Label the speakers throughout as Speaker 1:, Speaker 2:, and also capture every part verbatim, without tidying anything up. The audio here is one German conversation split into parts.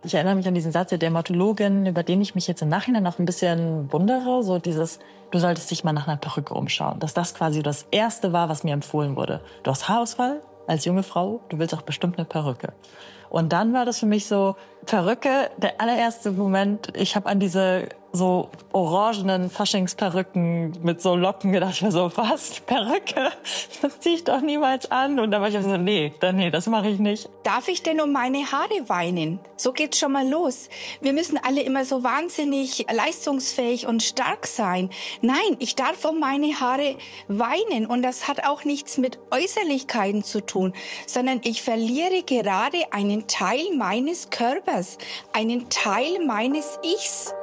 Speaker 1: Ich erinnere mich an diesen Satz der Dermatologin, über den ich mich jetzt im Nachhinein noch ein bisschen wundere. So dieses, du solltest dich mal nach einer Perücke umschauen. Dass das quasi das Erste war, was mir empfohlen wurde. Du hast Haarausfall als junge Frau, du willst auch bestimmt eine Perücke. Und dann war das für mich so, Perücke, der allererste Moment, ich habe an diese so orangenen Faschingsperücken mit so Locken gedacht, ich war so, was, Perücke? Das ziehe ich doch niemals an. Und dann war ich so, nee, dann, nee, das mache ich nicht.
Speaker 2: Darf ich denn um meine Haare weinen? So geht's schon mal los. Wir müssen alle immer so wahnsinnig leistungsfähig und stark sein. Nein, ich darf um meine Haare weinen. Und das hat auch nichts mit Äußerlichkeiten zu tun, sondern ich verliere gerade einen Teil meines Körpers, einen Teil meines Ichs.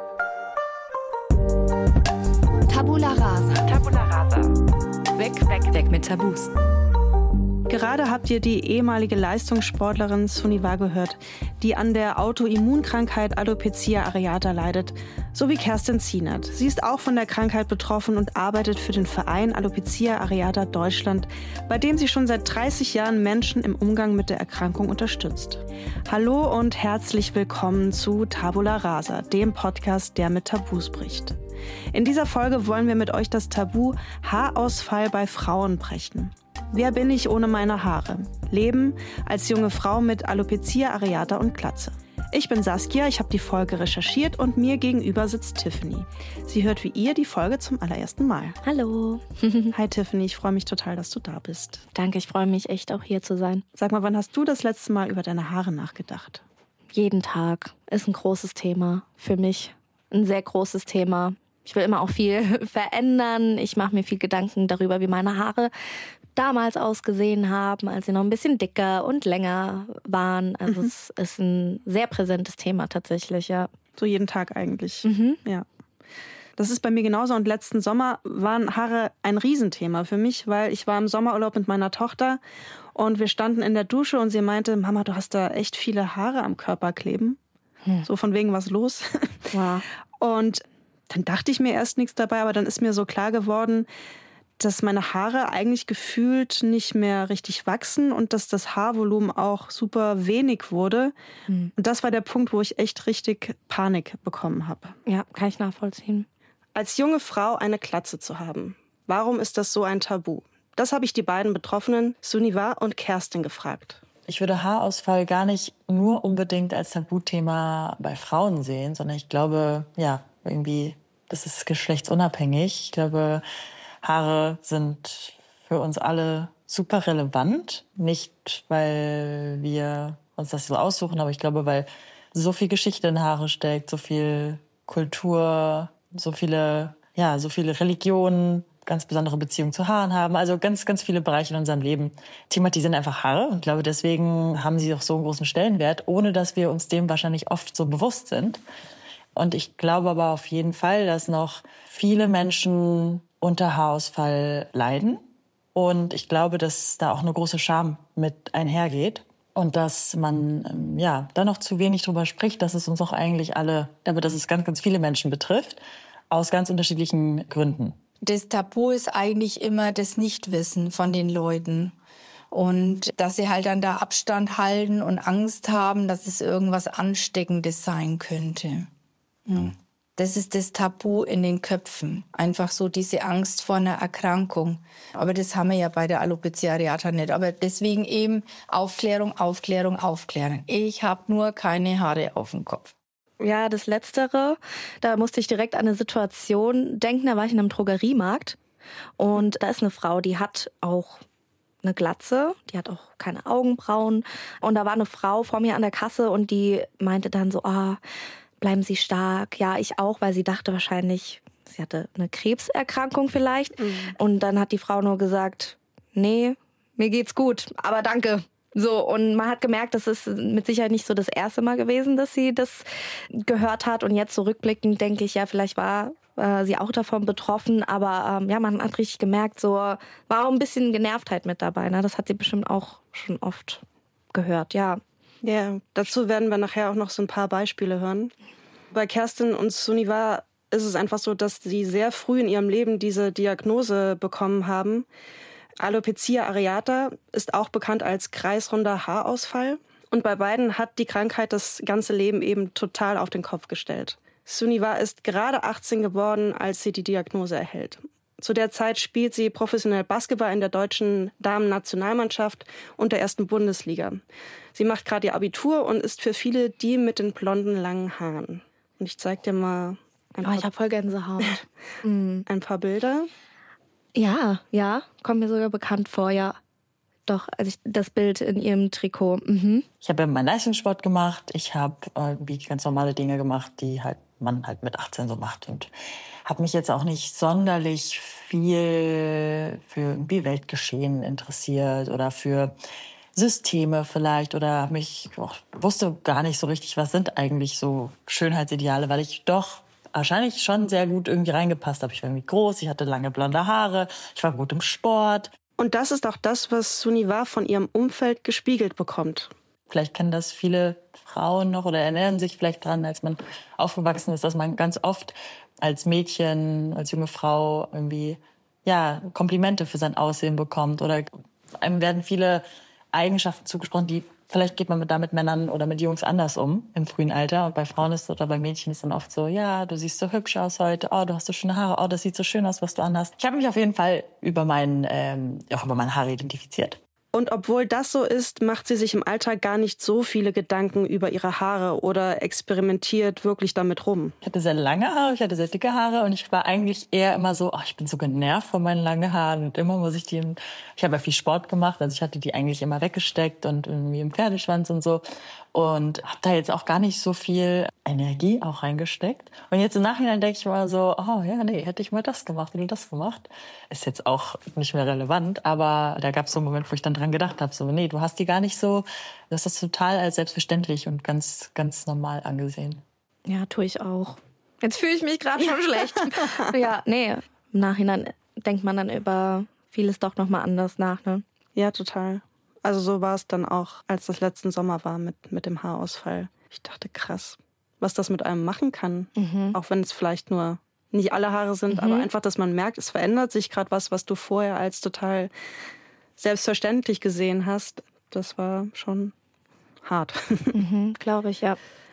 Speaker 3: Tabula rasa. Tabula rasa. Weg, weg, weg mit Tabus.
Speaker 4: Gerade habt ihr die ehemalige Leistungssportlerin Sunniva gehört, die an der Autoimmunkrankheit Alopecia areata leidet, sowie Kerstin Zienert. Sie ist auch von der Krankheit betroffen und arbeitet für den Verein Alopecia areata Deutschland, bei dem sie schon seit dreißig Jahren Menschen im Umgang mit der Erkrankung unterstützt. Hallo und herzlich willkommen zu Tabula rasa, dem Podcast, der mit Tabus bricht. In dieser Folge wollen wir mit euch das Tabu Haarausfall bei Frauen brechen. Wer bin ich ohne meine Haare? Leben als junge Frau mit Alopecia areata und Glatze. Ich bin Saskia, ich habe die Folge recherchiert und mir gegenüber sitzt Tiffany. Sie hört wie ihr die Folge zum allerersten Mal.
Speaker 5: Hallo.
Speaker 4: Hi Tiffany, ich freue mich total, dass du da bist.
Speaker 5: Danke, ich freue mich echt auch hier zu sein.
Speaker 4: Sag mal, wann hast du das letzte Mal über deine Haare nachgedacht?
Speaker 5: Jeden Tag ist ein großes Thema für mich. Ein sehr großes Thema. Ich will immer auch viel verändern. Ich mache mir viel Gedanken darüber, wie meine Haare damals ausgesehen haben, als sie noch ein bisschen dicker und länger waren. Also mhm. es ist ein sehr präsentes Thema tatsächlich, ja.
Speaker 4: So jeden Tag eigentlich,
Speaker 5: mhm.
Speaker 4: ja. Das ist bei mir genauso. Und letzten Sommer waren Haare ein Riesenthema für mich, weil ich war im Sommerurlaub mit meiner Tochter und wir standen in der Dusche und sie meinte, Mama, du hast da echt viele Haare am Körper kleben. Hm. So von wegen, was los?
Speaker 5: Wow.
Speaker 4: Und dann dachte ich mir erst nichts dabei, aber dann ist mir so klar geworden, dass meine Haare eigentlich gefühlt nicht mehr richtig wachsen und dass das Haarvolumen auch super wenig wurde. Mhm. Und das war der Punkt, wo ich echt richtig Panik bekommen habe.
Speaker 5: Ja, kann ich nachvollziehen.
Speaker 4: Als junge Frau eine Glatze zu haben, warum ist das so ein Tabu? Das habe ich die beiden Betroffenen, Sunniva und Kerstin, gefragt.
Speaker 1: Ich würde Haarausfall gar nicht nur unbedingt als Tabuthema bei Frauen sehen, sondern ich glaube, ja, irgendwie, das ist geschlechtsunabhängig. Ich glaube, Haare sind für uns alle super relevant. Nicht, weil wir uns das so aussuchen, aber ich glaube, weil so viel Geschichte in Haare steckt, so viel Kultur, so viele, ja, so viele Religionen, ganz besondere Beziehungen zu Haaren haben. Also ganz, ganz viele Bereiche in unserem Leben thematisieren einfach Haare. Und ich glaube, deswegen haben sie auch so einen großen Stellenwert, ohne dass wir uns dem wahrscheinlich oft so bewusst sind. Und ich glaube aber auf jeden Fall, dass noch viele Menschen unter Haarausfall leiden. Und ich glaube, dass da auch eine große Scham mit einhergeht. Und dass man ja da noch zu wenig drüber spricht, dass es uns auch eigentlich alle, aber dass es ganz, ganz viele Menschen betrifft, aus ganz unterschiedlichen Gründen.
Speaker 2: Das Tabu ist eigentlich immer das Nichtwissen von den Leuten. Und dass sie halt dann da Abstand halten und Angst haben, dass es irgendwas Ansteckendes sein könnte. Ja. Das ist das Tabu in den Köpfen. Einfach so diese Angst vor einer Erkrankung. Aber das haben wir ja bei der Alopecia areata nicht. Aber deswegen eben Aufklärung, Aufklärung, Aufklärung. Ich habe nur keine Haare auf dem Kopf.
Speaker 5: Ja, das Letztere, da musste ich direkt an eine Situation denken. Da war ich in einem Drogeriemarkt und da ist eine Frau, die hat auch eine Glatze, die hat auch keine Augenbrauen. Und da war eine Frau vor mir an der Kasse und die meinte dann so, ah, bleiben Sie stark. Ja, ich auch, weil sie dachte wahrscheinlich, sie hatte eine Krebserkrankung vielleicht. Mhm. Und dann hat die Frau nur gesagt, nee, mir geht's gut, aber danke. So, und man hat gemerkt, das ist mit Sicherheit nicht so das erste Mal gewesen, dass sie das gehört hat. Und jetzt zurückblickend denke ich, ja, vielleicht war äh, sie auch davon betroffen. Aber ähm, ja, man hat richtig gemerkt, so war auch ein bisschen Genervtheit mit dabei. Ne? Das hat sie bestimmt auch schon oft gehört, ja.
Speaker 4: Ja, dazu werden wir nachher auch noch so ein paar Beispiele hören. Bei Kerstin und Sunniva ist es einfach so, dass sie sehr früh in ihrem Leben diese Diagnose bekommen haben. Alopecia areata ist auch bekannt als kreisrunder Haarausfall. Und bei beiden hat die Krankheit das ganze Leben eben total auf den Kopf gestellt. Sunniva ist gerade achtzehn geworden, als sie die Diagnose erhält. Zu der Zeit spielt sie professionell Basketball in der deutschen Damen-Nationalmannschaft und der ersten Bundesliga. Sie macht gerade ihr Abitur und ist für viele die mit den blonden, langen Haaren. Und ich zeig dir mal ein
Speaker 5: Oh,
Speaker 4: paar,
Speaker 5: ich habe voll Gänsehaut. mm.
Speaker 4: ein paar Bilder.
Speaker 5: Ja, ja, kommt mir sogar bekannt vor, ja. Doch, also ich, das Bild in ihrem Trikot. Mhm.
Speaker 1: Ich habe ja meinen Leistungssport gemacht. Ich habe irgendwie ganz normale Dinge gemacht, die halt man halt mit achtzehn so macht. Und habe mich jetzt auch nicht sonderlich viel für irgendwie Weltgeschehen interessiert oder für Systeme vielleicht. Oder hab mich oh, wusste gar nicht so richtig, was sind eigentlich so Schönheitsideale, weil ich doch wahrscheinlich schon sehr gut irgendwie reingepasst habe. Ich war irgendwie groß, ich hatte lange blonde Haare, ich war gut im Sport.
Speaker 4: Und das ist auch das, was Sunniva von ihrem Umfeld gespiegelt bekommt.
Speaker 1: Vielleicht kennen das viele Frauen noch oder erinnern sich vielleicht dran, als man aufgewachsen ist, dass man ganz oft als Mädchen, als junge Frau irgendwie ja Komplimente für sein Aussehen bekommt. Oder einem werden viele Eigenschaften zugesprochen, die vielleicht geht man mit da mit Männern oder mit Jungs anders um im frühen Alter. Und bei Frauen ist oder bei Mädchen ist dann oft so, ja, du siehst so hübsch aus heute, oh, du hast so schöne Haare, oh, das sieht so schön aus, was du anhast. Ich habe mich auf jeden Fall über mein, ähm, auch über meine Haare identifiziert.
Speaker 4: Und obwohl das so ist, macht sie sich im Alltag gar nicht so viele Gedanken über ihre Haare oder experimentiert wirklich damit rum.
Speaker 1: Ich hatte sehr lange Haare, ich hatte sehr dicke Haare und ich war eigentlich eher immer so, oh, ich bin so genervt von meinen langen Haaren und immer muss ich die, ich habe ja viel Sport gemacht, also ich hatte die eigentlich immer weggesteckt und irgendwie im Pferdeschwanz und so und habe da jetzt auch gar nicht so viel Energie auch reingesteckt. Und jetzt im Nachhinein denke ich mal so, oh ja, nee, hätte ich mal das gemacht oder das gemacht. Ist jetzt auch nicht mehr relevant, aber da gab es so einen Moment, wo ich dann dran gedacht habe, so, nee, du hast die gar nicht so, das ist total als selbstverständlich und ganz, ganz normal angesehen.
Speaker 5: Ja, tue ich auch. Jetzt fühle ich mich gerade schon schlecht. Ja, nee, im Nachhinein denkt man dann über vieles doch nochmal anders nach, ne?
Speaker 4: Ja, total. Also so war es dann auch, als das letzten Sommer war mit, mit dem Haarausfall. Ich dachte, krass, was das mit einem machen kann. Mhm. Auch wenn es vielleicht nur nicht alle Haare sind, mhm. aber einfach, dass man merkt, es verändert sich gerade was, was du vorher als total selbstverständlich gesehen hast. Das war schon hart.
Speaker 5: Mhm, glaube ich, ja.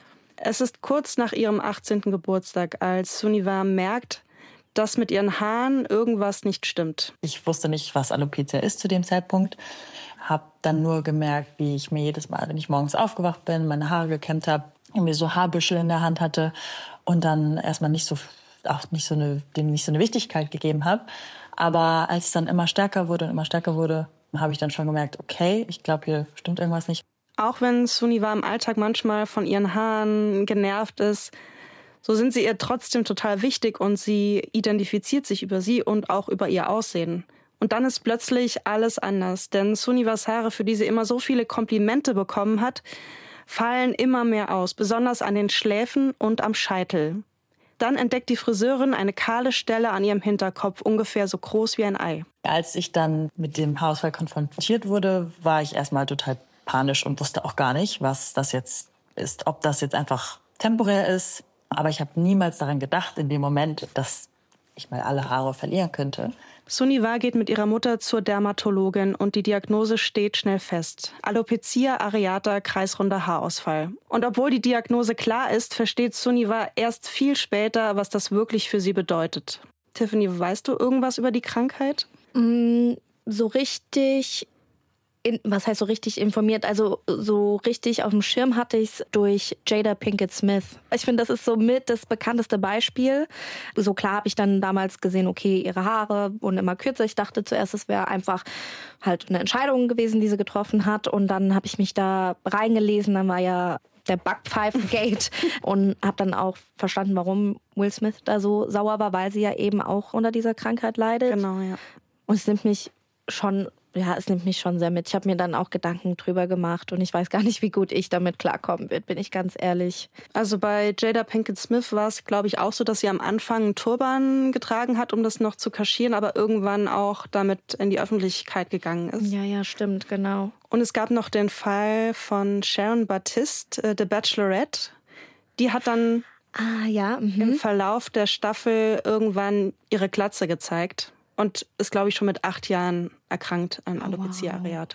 Speaker 4: Es ist kurz nach ihrem achtzehnten Geburtstag, als Sunniva merkt, dass mit ihren Haaren irgendwas nicht stimmt.
Speaker 1: Ich wusste nicht, was Alopecia ist zu dem Zeitpunkt. Habe dann nur gemerkt, wie ich mir jedes Mal, wenn ich morgens aufgewacht bin, meine Haare gekämmt habe, irgendwie so Haarbüschel in der Hand hatte und dann erstmal nicht so, auch nicht so eine, dem nicht so eine Wichtigkeit gegeben habe. Aber als es dann immer stärker wurde und immer stärker wurde, habe ich dann schon gemerkt, okay, ich glaube, hier stimmt irgendwas nicht.
Speaker 4: Auch wenn Sunniva im Alltag manchmal von ihren Haaren genervt ist, so sind sie ihr trotzdem total wichtig und sie identifiziert sich über sie und auch über ihr Aussehen. Und dann ist plötzlich alles anders, denn Sunnivas Haare, für die sie immer so viele Komplimente bekommen hat, fallen immer mehr aus, besonders an den Schläfen und am Scheitel. Dann entdeckt die Friseurin eine kahle Stelle an ihrem Hinterkopf, ungefähr so groß wie ein Ei.
Speaker 1: Als ich dann mit dem Haarausfall konfrontiert wurde, war ich erstmal total panisch und wusste auch gar nicht, was das jetzt ist, ob das jetzt einfach temporär ist. Aber ich habe niemals daran gedacht in dem Moment, dass ich mal alle Haare verlieren könnte.
Speaker 4: Sunniva geht mit ihrer Mutter zur Dermatologin und die Diagnose steht schnell fest. Alopecia areata, kreisrunder Haarausfall. Und obwohl die Diagnose klar ist, versteht Sunniva erst viel später, was das wirklich für sie bedeutet. Tiffany, weißt du irgendwas über die Krankheit?
Speaker 5: Mm, so richtig... In, was heißt so richtig informiert? Also so richtig auf dem Schirm hatte ich es durch Jada Pinkett Smith. Ich finde, das ist so mit das bekannteste Beispiel. So klar habe ich dann damals gesehen, okay, ihre Haare wurden immer kürzer. Ich dachte zuerst, es wäre einfach halt eine Entscheidung gewesen, die sie getroffen hat. Und dann habe ich mich da reingelesen. Dann war ja der Backpfeifengate und habe dann auch verstanden, warum Will Smith da so sauer war, weil sie ja eben auch unter dieser Krankheit leidet.
Speaker 4: Genau, ja.
Speaker 5: Und es nimmt mich schon... Ja, es nimmt mich schon sehr mit. Ich habe mir dann auch Gedanken drüber gemacht und ich weiß gar nicht, wie gut ich damit klarkommen wird, bin ich ganz ehrlich.
Speaker 4: Also bei Jada Pinkett Smith war es, glaube ich, auch so, dass sie am Anfang einen Turban getragen hat, um das noch zu kaschieren, aber irgendwann auch damit in die Öffentlichkeit gegangen ist.
Speaker 5: Ja, ja, stimmt, genau.
Speaker 4: Und es gab noch den Fall von Sharon Baptiste, äh, The Bachelorette. Die hat dann
Speaker 5: ah, ja, mhm.
Speaker 4: im Verlauf der Staffel irgendwann ihre Glatze gezeigt. Und ist, glaube ich, schon mit acht Jahren erkrankt an Alopecia areata.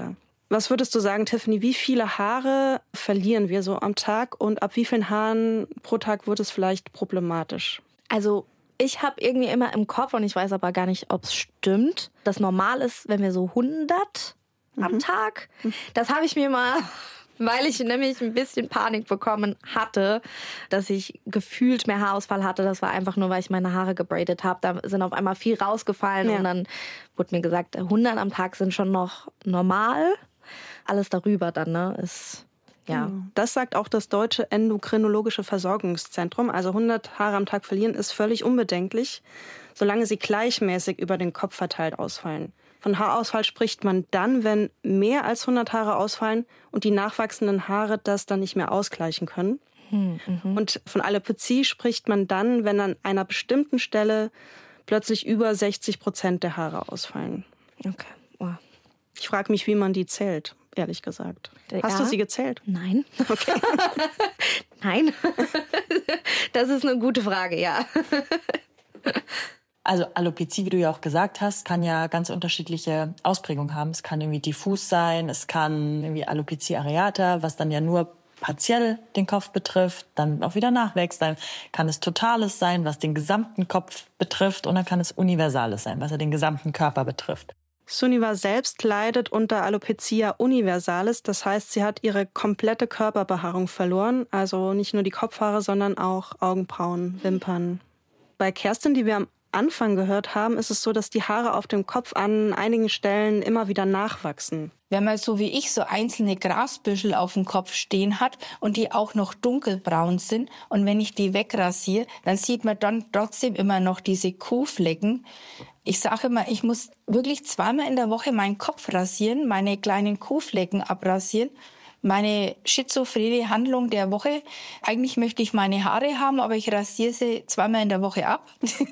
Speaker 4: Was würdest du sagen, Tiffany, wie viele Haare verlieren wir so am Tag und ab wie vielen Haaren pro Tag wird es vielleicht problematisch?
Speaker 5: Also ich habe irgendwie immer im Kopf, und ich weiß aber gar nicht, ob es stimmt, dass normal ist, wenn wir so hundert mhm. am Tag. Das habe ich mir mal, weil ich nämlich ein bisschen Panik bekommen hatte, dass ich gefühlt mehr Haarausfall hatte. Das war einfach nur, weil ich meine Haare gebraidet habe. Da sind auf einmal viel rausgefallen ja. und dann wurde mir gesagt, hundert am Tag sind schon noch normal. Alles darüber dann, ne, ist, ja.
Speaker 4: Das sagt auch das Deutsche Endokrinologische Versorgungszentrum. Also hundert Haare am Tag verlieren ist völlig unbedenklich, solange sie gleichmäßig über den Kopf verteilt ausfallen. Von Haarausfall spricht man dann, wenn mehr als hundert Haare ausfallen und die nachwachsenden Haare das dann nicht mehr ausgleichen können. Mhm. Und von Alopezie spricht man dann, wenn an einer bestimmten Stelle plötzlich über sechzig Prozent der Haare ausfallen.
Speaker 5: Okay, wow.
Speaker 4: Ich frage mich, wie man die zählt, ehrlich gesagt. Ja. Hast du sie gezählt?
Speaker 5: Nein. Okay. Nein. Das ist eine gute Frage, ja.
Speaker 1: Also Alopezie, wie du ja auch gesagt hast, kann ja ganz unterschiedliche Ausprägungen haben. Es kann irgendwie diffus sein, es kann irgendwie Alopecia areata, was dann ja nur partiell den Kopf betrifft, dann auch wieder nachwächst. Dann kann es Totales sein, was den gesamten Kopf betrifft, und dann kann es Universales sein, was ja den gesamten Körper betrifft.
Speaker 4: Sunniva selbst leidet unter Alopecia universalis, das heißt, sie hat ihre komplette Körperbehaarung verloren, also nicht nur die Kopfhaare, sondern auch Augenbrauen, Wimpern. Bei Kerstin, die wir am Anfang gehört haben, ist es so, dass die Haare auf dem Kopf an einigen Stellen immer wieder nachwachsen.
Speaker 2: Wenn man so wie ich so einzelne Grasbüschel auf dem Kopf stehen hat und die auch noch dunkelbraun sind und wenn ich die wegrasiere, dann sieht man dann trotzdem immer noch diese Kuhflecken. Ich sage immer, ich muss wirklich zweimal in der Woche meinen Kopf rasieren, meine kleinen Kuhflecken abrasieren. Meine schizophrene Handlung der Woche. Eigentlich möchte ich meine Haare haben, aber ich rasiere sie zweimal in der Woche ab.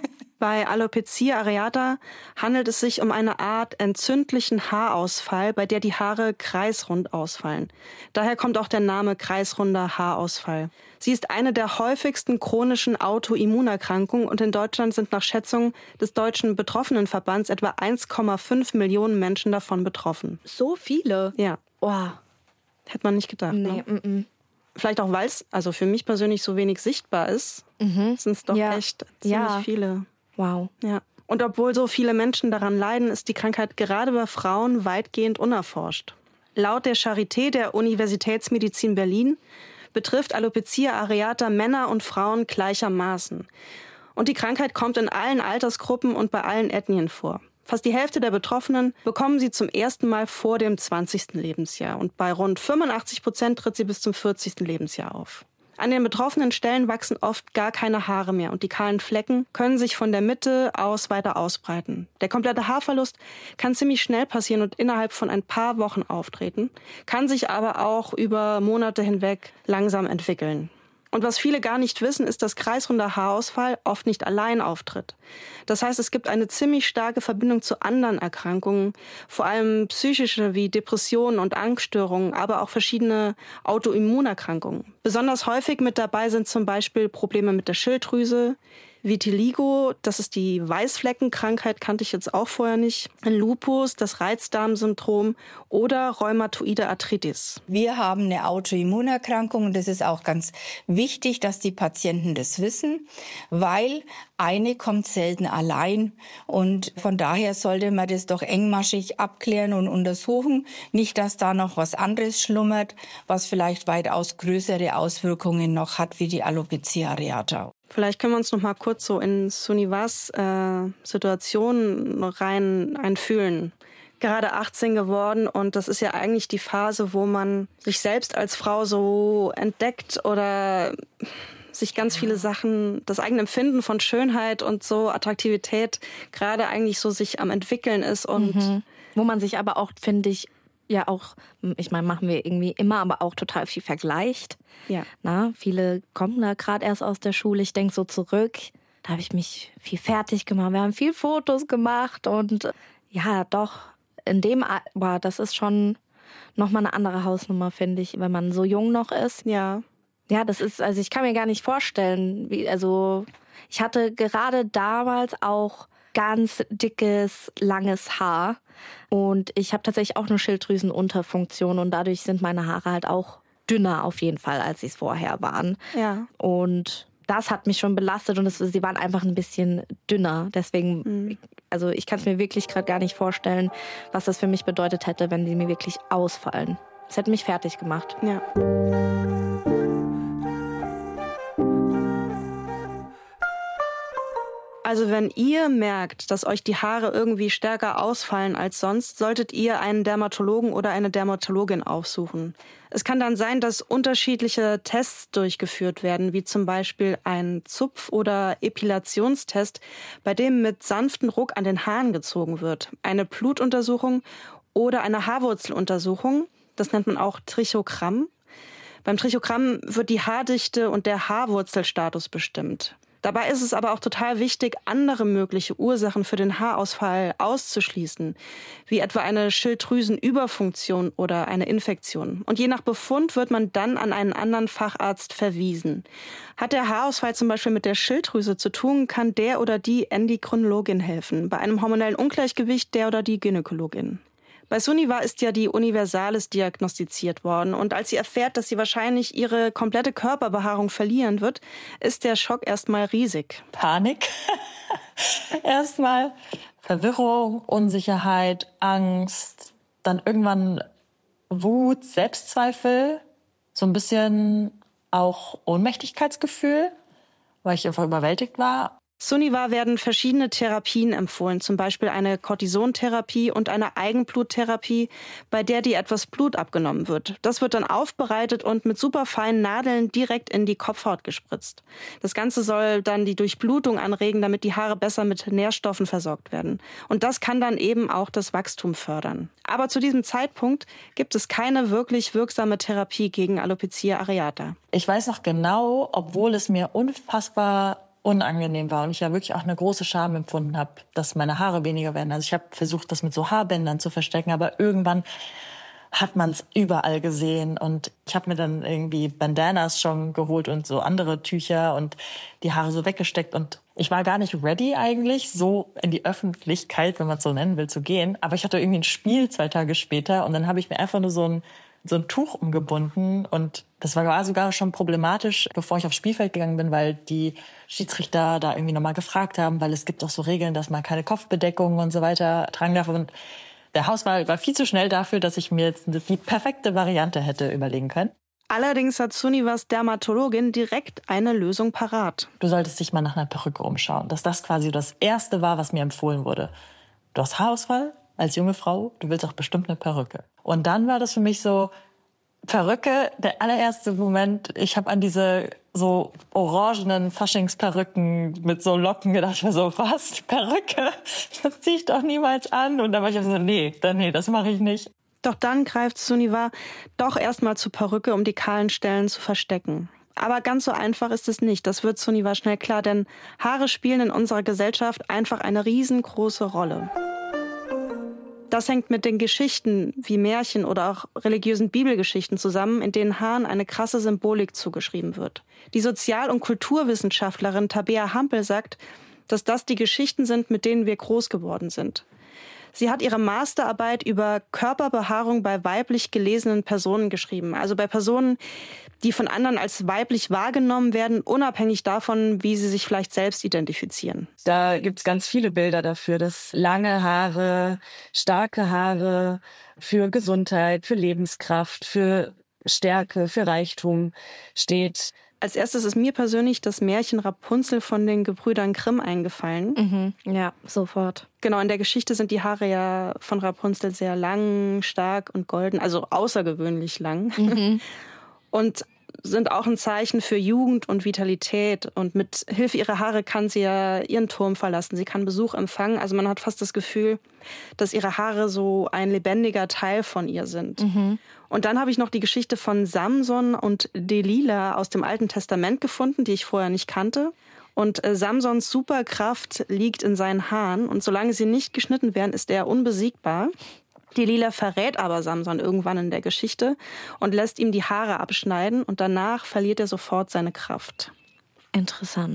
Speaker 4: Bei Alopecia areata handelt es sich um eine Art entzündlichen Haarausfall, bei der die Haare kreisrund ausfallen. Daher kommt auch der Name kreisrunder Haarausfall. Sie ist eine der häufigsten chronischen Autoimmunerkrankungen und in Deutschland sind nach Schätzungen des Deutschen Betroffenenverbands etwa eins Komma fünf Millionen Menschen davon betroffen.
Speaker 5: So viele?
Speaker 4: Ja.
Speaker 5: Oh.
Speaker 4: Hätte man nicht gedacht.
Speaker 5: Nee,
Speaker 4: ne?
Speaker 5: m-m.
Speaker 4: Vielleicht auch, weil es also für mich persönlich so wenig sichtbar ist, mhm. sind es doch
Speaker 5: ja.
Speaker 4: echt ziemlich
Speaker 5: ja.
Speaker 4: viele.
Speaker 5: Wow.
Speaker 4: Ja. Und obwohl so viele Menschen daran leiden, ist die Krankheit gerade bei Frauen weitgehend unerforscht. Laut der Charité der Universitätsmedizin Berlin betrifft Alopecia areata Männer und Frauen gleichermaßen. Und die Krankheit kommt in allen Altersgruppen und bei allen Ethnien vor. Fast die Hälfte der Betroffenen bekommen sie zum ersten Mal vor dem zwanzigsten Lebensjahr. Und bei rund fünfundachtzig Prozent tritt sie bis zum vierzigsten Lebensjahr auf. An den betroffenen Stellen wachsen oft gar keine Haare mehr und die kahlen Flecken können sich von der Mitte aus weiter ausbreiten. Der komplette Haarverlust kann ziemlich schnell passieren und innerhalb von ein paar Wochen auftreten, kann sich aber auch über Monate hinweg langsam entwickeln. Und was viele gar nicht wissen, ist, dass kreisrunder Haarausfall oft nicht allein auftritt. Das heißt, es gibt eine ziemlich starke Verbindung zu anderen Erkrankungen, vor allem psychische wie Depressionen und Angststörungen, aber auch verschiedene Autoimmunerkrankungen. Besonders häufig mit dabei sind zum Beispiel Probleme mit der Schilddrüse, Vitiligo, das ist die Weißfleckenkrankheit, kannte ich jetzt auch vorher nicht, Lupus, das Reizdarmsyndrom oder rheumatoide Arthritis.
Speaker 2: Wir haben eine Autoimmunerkrankung und das ist auch ganz wichtig, dass die Patienten das wissen, weil eine kommt selten allein und von daher sollte man das doch engmaschig abklären und untersuchen. Nicht, dass da noch was anderes schlummert, was vielleicht weitaus größere Auswirkungen noch hat wie die Alopecia areata.
Speaker 4: Vielleicht können wir uns noch mal kurz so in Sunnivas äh, Situation rein einfühlen. Gerade achtzehn geworden und das ist ja eigentlich die Phase, wo man sich selbst als Frau so entdeckt oder sich ganz viele Sachen, das eigene Empfinden von Schönheit und so Attraktivität gerade eigentlich so sich am entwickeln ist und
Speaker 5: mhm. wo man sich aber auch, finde ich, ja auch, ich meine, machen wir irgendwie immer, aber auch total viel vergleicht.
Speaker 4: Ja.
Speaker 5: Na, viele kommen da gerade erst aus der Schule. Ich denke so zurück, da habe ich mich viel fertig gemacht. Wir haben viel Fotos gemacht und ja, doch, in dem, boah, das ist schon nochmal eine andere Hausnummer, finde ich, wenn man so jung noch ist.
Speaker 4: Ja.
Speaker 5: Ja, das ist, also ich kann mir gar nicht vorstellen, wie, also ich hatte gerade damals auch ganz dickes, langes Haar. Und ich habe tatsächlich auch eine Schilddrüsenunterfunktion und dadurch sind meine Haare halt auch dünner auf jeden Fall, als sie es vorher waren.
Speaker 4: Ja.
Speaker 5: Und das hat mich schon belastet und es, sie waren einfach ein bisschen dünner. Deswegen, mhm. also ich kann es mir wirklich gerade gar nicht vorstellen, was das für mich bedeutet hätte, wenn die mir wirklich ausfallen. Das hätte mich fertig gemacht.
Speaker 4: Ja. Also wenn ihr merkt, dass euch die Haare irgendwie stärker ausfallen als sonst, solltet ihr einen Dermatologen oder eine Dermatologin aufsuchen. Es kann dann sein, dass unterschiedliche Tests durchgeführt werden, wie zum Beispiel ein Zupf- oder Epilationstest, bei dem mit sanftem Ruck an den Haaren gezogen wird. Eine Blutuntersuchung oder eine Haarwurzeluntersuchung, das nennt man auch Trichogramm. Beim Trichogramm wird die Haardichte und der Haarwurzelstatus bestimmt. Dabei ist es aber auch total wichtig, andere mögliche Ursachen für den Haarausfall auszuschließen, wie etwa eine Schilddrüsenüberfunktion oder eine Infektion. Und je nach Befund wird man dann an einen anderen Facharzt verwiesen. Hat der Haarausfall zum Beispiel mit der Schilddrüse zu tun, kann der oder die Endokrinologin helfen, bei einem hormonellen Ungleichgewicht der oder die Gynäkologin. Bei Sunniva ist ja die Universalis diagnostiziert worden und als sie erfährt, dass sie wahrscheinlich ihre komplette Körperbehaarung verlieren wird, ist der Schock erstmal riesig.
Speaker 1: Panik. Erstmal Verwirrung, Unsicherheit, Angst, dann irgendwann Wut, Selbstzweifel, so ein bisschen auch Ohnmächtigkeitsgefühl, weil ich einfach überwältigt war.
Speaker 4: Sunniva werden verschiedene Therapien empfohlen, zum Beispiel eine Cortisontherapie und eine Eigenbluttherapie, bei der dir etwas Blut abgenommen wird. Das wird dann aufbereitet und mit superfeinen Nadeln direkt in die Kopfhaut gespritzt. Das Ganze soll dann die Durchblutung anregen, damit die Haare besser mit Nährstoffen versorgt werden. Und das kann dann eben auch das Wachstum fördern. Aber zu diesem Zeitpunkt gibt es keine wirklich wirksame Therapie gegen Alopecia areata.
Speaker 1: Ich weiß noch genau, obwohl es mir unfassbar unangenehm war und ich ja wirklich auch eine große Scham empfunden habe, dass meine Haare weniger werden. Also ich habe versucht, das mit so Haarbändern zu verstecken, aber irgendwann hat man es überall gesehen und ich habe mir dann irgendwie Bandanas schon geholt und so andere Tücher und die Haare so weggesteckt und ich war gar nicht ready eigentlich, so in die Öffentlichkeit, wenn man es so nennen will, zu gehen. Aber ich hatte irgendwie ein Spiel zwei Tage später und dann habe ich mir einfach nur so ein so ein Tuch umgebunden und das war sogar schon problematisch, bevor ich aufs Spielfeld gegangen bin, weil die Schiedsrichter da irgendwie nochmal gefragt haben, weil es gibt auch so Regeln, dass man keine Kopfbedeckung und so weiter tragen darf und der Hauswahl war viel zu schnell dafür, dass ich mir jetzt die perfekte Variante hätte überlegen können.
Speaker 4: Allerdings hat Sunnivas Dermatologin direkt eine Lösung parat.
Speaker 1: Du solltest dich mal nach einer Perücke umschauen, dass das quasi das Erste war, was mir empfohlen wurde. Du hast Haarausfall als junge Frau, du willst auch bestimmt eine Perücke. Und dann war das für mich so, Perücke, der allererste Moment, ich habe an diese so orangenen Faschingsperücken mit so Locken gedacht, ich war so, was, Perücke? Das zieh ich doch niemals an. Und dann war ich so, nee, dann, nee, das mache ich nicht.
Speaker 4: Doch dann greift Sunniva doch erstmal zur Perücke, um die kahlen Stellen zu verstecken. Aber ganz so einfach ist es nicht, das wird Sunniva schnell klar, denn Haare spielen in unserer Gesellschaft einfach eine riesengroße Rolle. Das hängt mit den Geschichten wie Märchen oder auch religiösen Bibelgeschichten zusammen, in denen Haaren eine krasse Symbolik zugeschrieben wird. Die Sozial- und Kulturwissenschaftlerin Tabea Hampel sagt, dass das die Geschichten sind, mit denen wir groß geworden sind. Sie hat ihre Masterarbeit über Körperbehaarung bei weiblich gelesenen Personen geschrieben. Also bei Personen, die von anderen als weiblich wahrgenommen werden, unabhängig davon, wie sie sich vielleicht selbst identifizieren.
Speaker 6: Da gibt's ganz viele Bilder dafür, dass lange Haare, starke Haare für Gesundheit, für Lebenskraft, für Stärke, für Reichtum steht.
Speaker 4: Als erstes ist mir persönlich das Märchen Rapunzel von den Gebrüdern Grimm eingefallen.
Speaker 5: Mhm, ja, sofort.
Speaker 4: Genau, in der Geschichte sind die Haare ja von Rapunzel sehr lang, stark und golden, also außergewöhnlich lang. Mhm. Und sind auch ein Zeichen für Jugend und Vitalität. Und mit Hilfe ihrer Haare kann sie ja ihren Turm verlassen. Sie kann Besuch empfangen. Also man hat fast das Gefühl, dass ihre Haare so ein lebendiger Teil von ihr sind. Mhm. Und dann habe ich noch die Geschichte von Samson und Delila aus dem Alten Testament gefunden, die ich vorher nicht kannte. Und äh, Samsons Superkraft liegt in seinen Haaren. Und solange sie nicht geschnitten werden, ist er unbesiegbar. Delila verrät aber Samson irgendwann in der Geschichte und lässt ihm die Haare abschneiden und danach verliert er sofort seine Kraft.
Speaker 5: Interessant.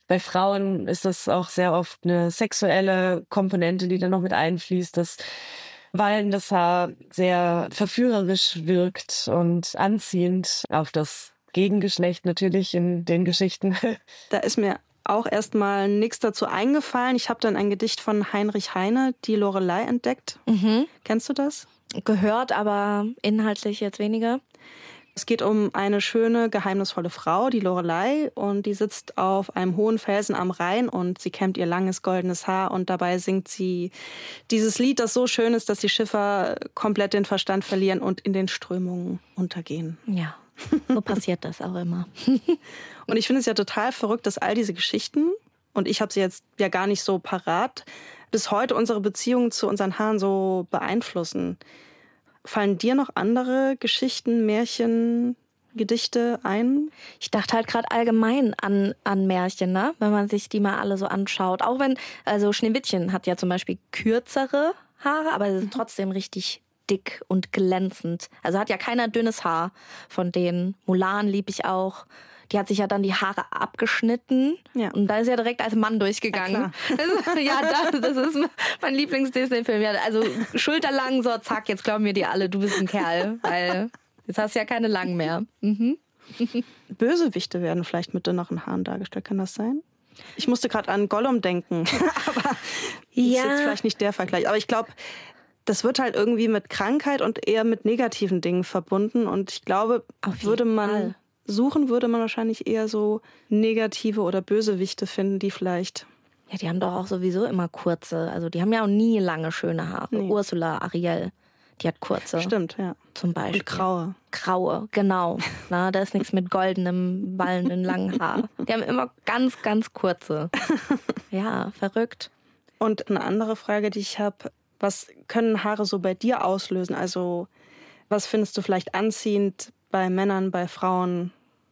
Speaker 6: Bei Frauen ist das auch sehr oft eine sexuelle Komponente, die dann noch mit einfließt, dass wallendes Haar sehr verführerisch wirkt und anziehend auf das Gegengeschlecht natürlich in den Geschichten.
Speaker 4: Da ist mir auch erstmal nichts dazu eingefallen. Ich habe dann ein Gedicht von Heinrich Heine, Die Lorelei, entdeckt.
Speaker 5: Mhm.
Speaker 4: Kennst du das?
Speaker 5: Gehört, aber inhaltlich jetzt weniger.
Speaker 4: Es geht um eine schöne, geheimnisvolle Frau, die Lorelei, und die sitzt auf einem hohen Felsen am Rhein und sie kämmt ihr langes goldenes Haar und dabei singt sie dieses Lied, das so schön ist, dass die Schiffer komplett den Verstand verlieren und in den Strömungen untergehen.
Speaker 5: Ja, so passiert das auch immer.
Speaker 4: Und ich finde es ja total verrückt, dass all diese Geschichten, und ich habe sie jetzt ja gar nicht so parat, bis heute unsere Beziehungen zu unseren Haaren so beeinflussen. Fallen dir noch andere Geschichten, Märchen, Gedichte ein?
Speaker 5: Ich dachte halt gerade allgemein an, an Märchen, ne? Wenn man sich die mal alle so anschaut. Auch wenn, also Schneewittchen hat ja zum Beispiel kürzere Haare, aber sie sind trotzdem richtig dick und glänzend. Also hat ja keiner dünnes Haar von denen. Mulan lieb ich auch. Die hat sich ja dann die Haare abgeschnitten. Ja. Und da ist ja direkt als Mann durchgegangen. Ja, ja das, das ist mein Lieblings-Disney-Film. Ja, also schulterlang, so zack, jetzt glauben mir die alle, du bist ein Kerl. Weil jetzt hast du ja keine langen mehr. Mhm.
Speaker 4: Bösewichte werden vielleicht mit dünneren Haaren dargestellt. Kann das sein? Ich musste gerade an Gollum denken. Aber
Speaker 5: ja.
Speaker 4: ist jetzt vielleicht nicht der Vergleich. Aber ich glaube, das wird halt irgendwie mit Krankheit und eher mit negativen Dingen verbunden. Und ich glaube, würde man... Fall. Suchen würde man wahrscheinlich eher so negative oder Bösewichte finden, die vielleicht...
Speaker 5: Ja, die haben doch auch sowieso immer kurze. Also die haben ja auch nie lange, schöne Haare. Nee. Ursula, Ariel, die hat kurze.
Speaker 4: Stimmt, ja.
Speaker 5: Zum Beispiel.
Speaker 4: Und graue.
Speaker 5: Graue, genau. Na, da ist nichts mit goldenem, wallenden, langen Haar. Die haben immer ganz, ganz kurze. Ja, verrückt.
Speaker 4: Und eine andere Frage, die ich habe, was können Haare so bei dir auslösen? Also was findest du vielleicht anziehend bei Männern, bei Frauen?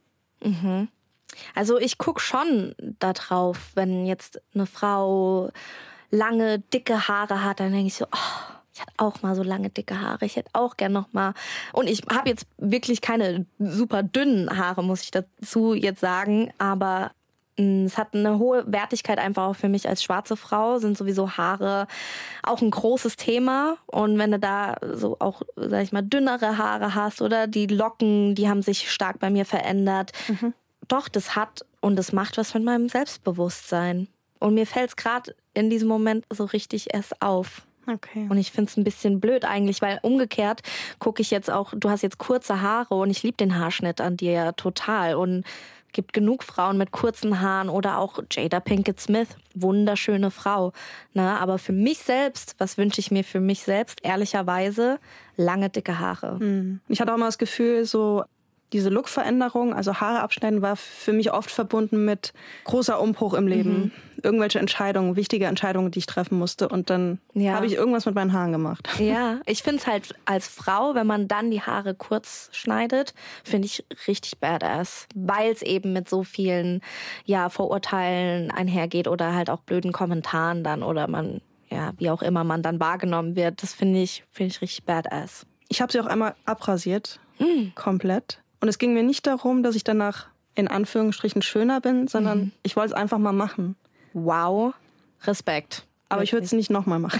Speaker 5: Mhm. Also ich gucke schon da drauf, wenn jetzt eine Frau lange, dicke Haare hat, dann denke ich so, oh, ich hätte auch mal so lange, dicke Haare. Ich hätte auch gern noch mal. Und ich habe jetzt wirklich keine super dünnen Haare, muss ich dazu jetzt sagen. Aber mh, es hat eine hohe Wertigkeit einfach auch für mich als schwarze Frau. Sind sowieso Haare auch ein großes Thema. Und wenn du da so auch, sag ich mal, dünnere Haare hast oder die Locken, die haben sich stark bei mir verändert. Mhm. Doch, das hat und das macht was mit meinem Selbstbewusstsein. Und mir fällt es gerade in diesem Moment so richtig erst auf.
Speaker 4: Okay.
Speaker 5: Und ich finde es ein bisschen blöd eigentlich, weil umgekehrt gucke ich jetzt auch, du hast jetzt kurze Haare und ich liebe den Haarschnitt an dir ja total. Und es gibt genug Frauen mit kurzen Haaren oder auch Jada Pinkett Smith, wunderschöne Frau. Na, aber für mich selbst, was wünsche ich mir für mich selbst? Ehrlicherweise lange, dicke Haare.
Speaker 4: Mhm. Ich hatte auch mal das Gefühl, so diese Lookveränderung, also Haare abschneiden, war für mich oft verbunden mit großer Umbruch im Leben. Mhm. Irgendwelche Entscheidungen, wichtige Entscheidungen, die ich treffen musste. Und dann ja. habe ich irgendwas mit meinen Haaren gemacht.
Speaker 5: Ja, ich finde es halt als Frau, wenn man dann die Haare kurz schneidet, finde ich richtig badass. Weil es eben mit so vielen ja, Vorurteilen einhergeht oder halt auch blöden Kommentaren dann oder man, ja, wie auch immer man dann wahrgenommen wird. Das finde ich, finde ich richtig badass.
Speaker 4: Ich habe sie auch einmal abrasiert, mhm. komplett. Und es ging mir nicht darum, dass ich danach in Anführungsstrichen schöner bin, sondern mhm. ich wollte es einfach mal machen.
Speaker 5: Wow, Respekt.
Speaker 4: Aber ich würde es nicht nochmal machen.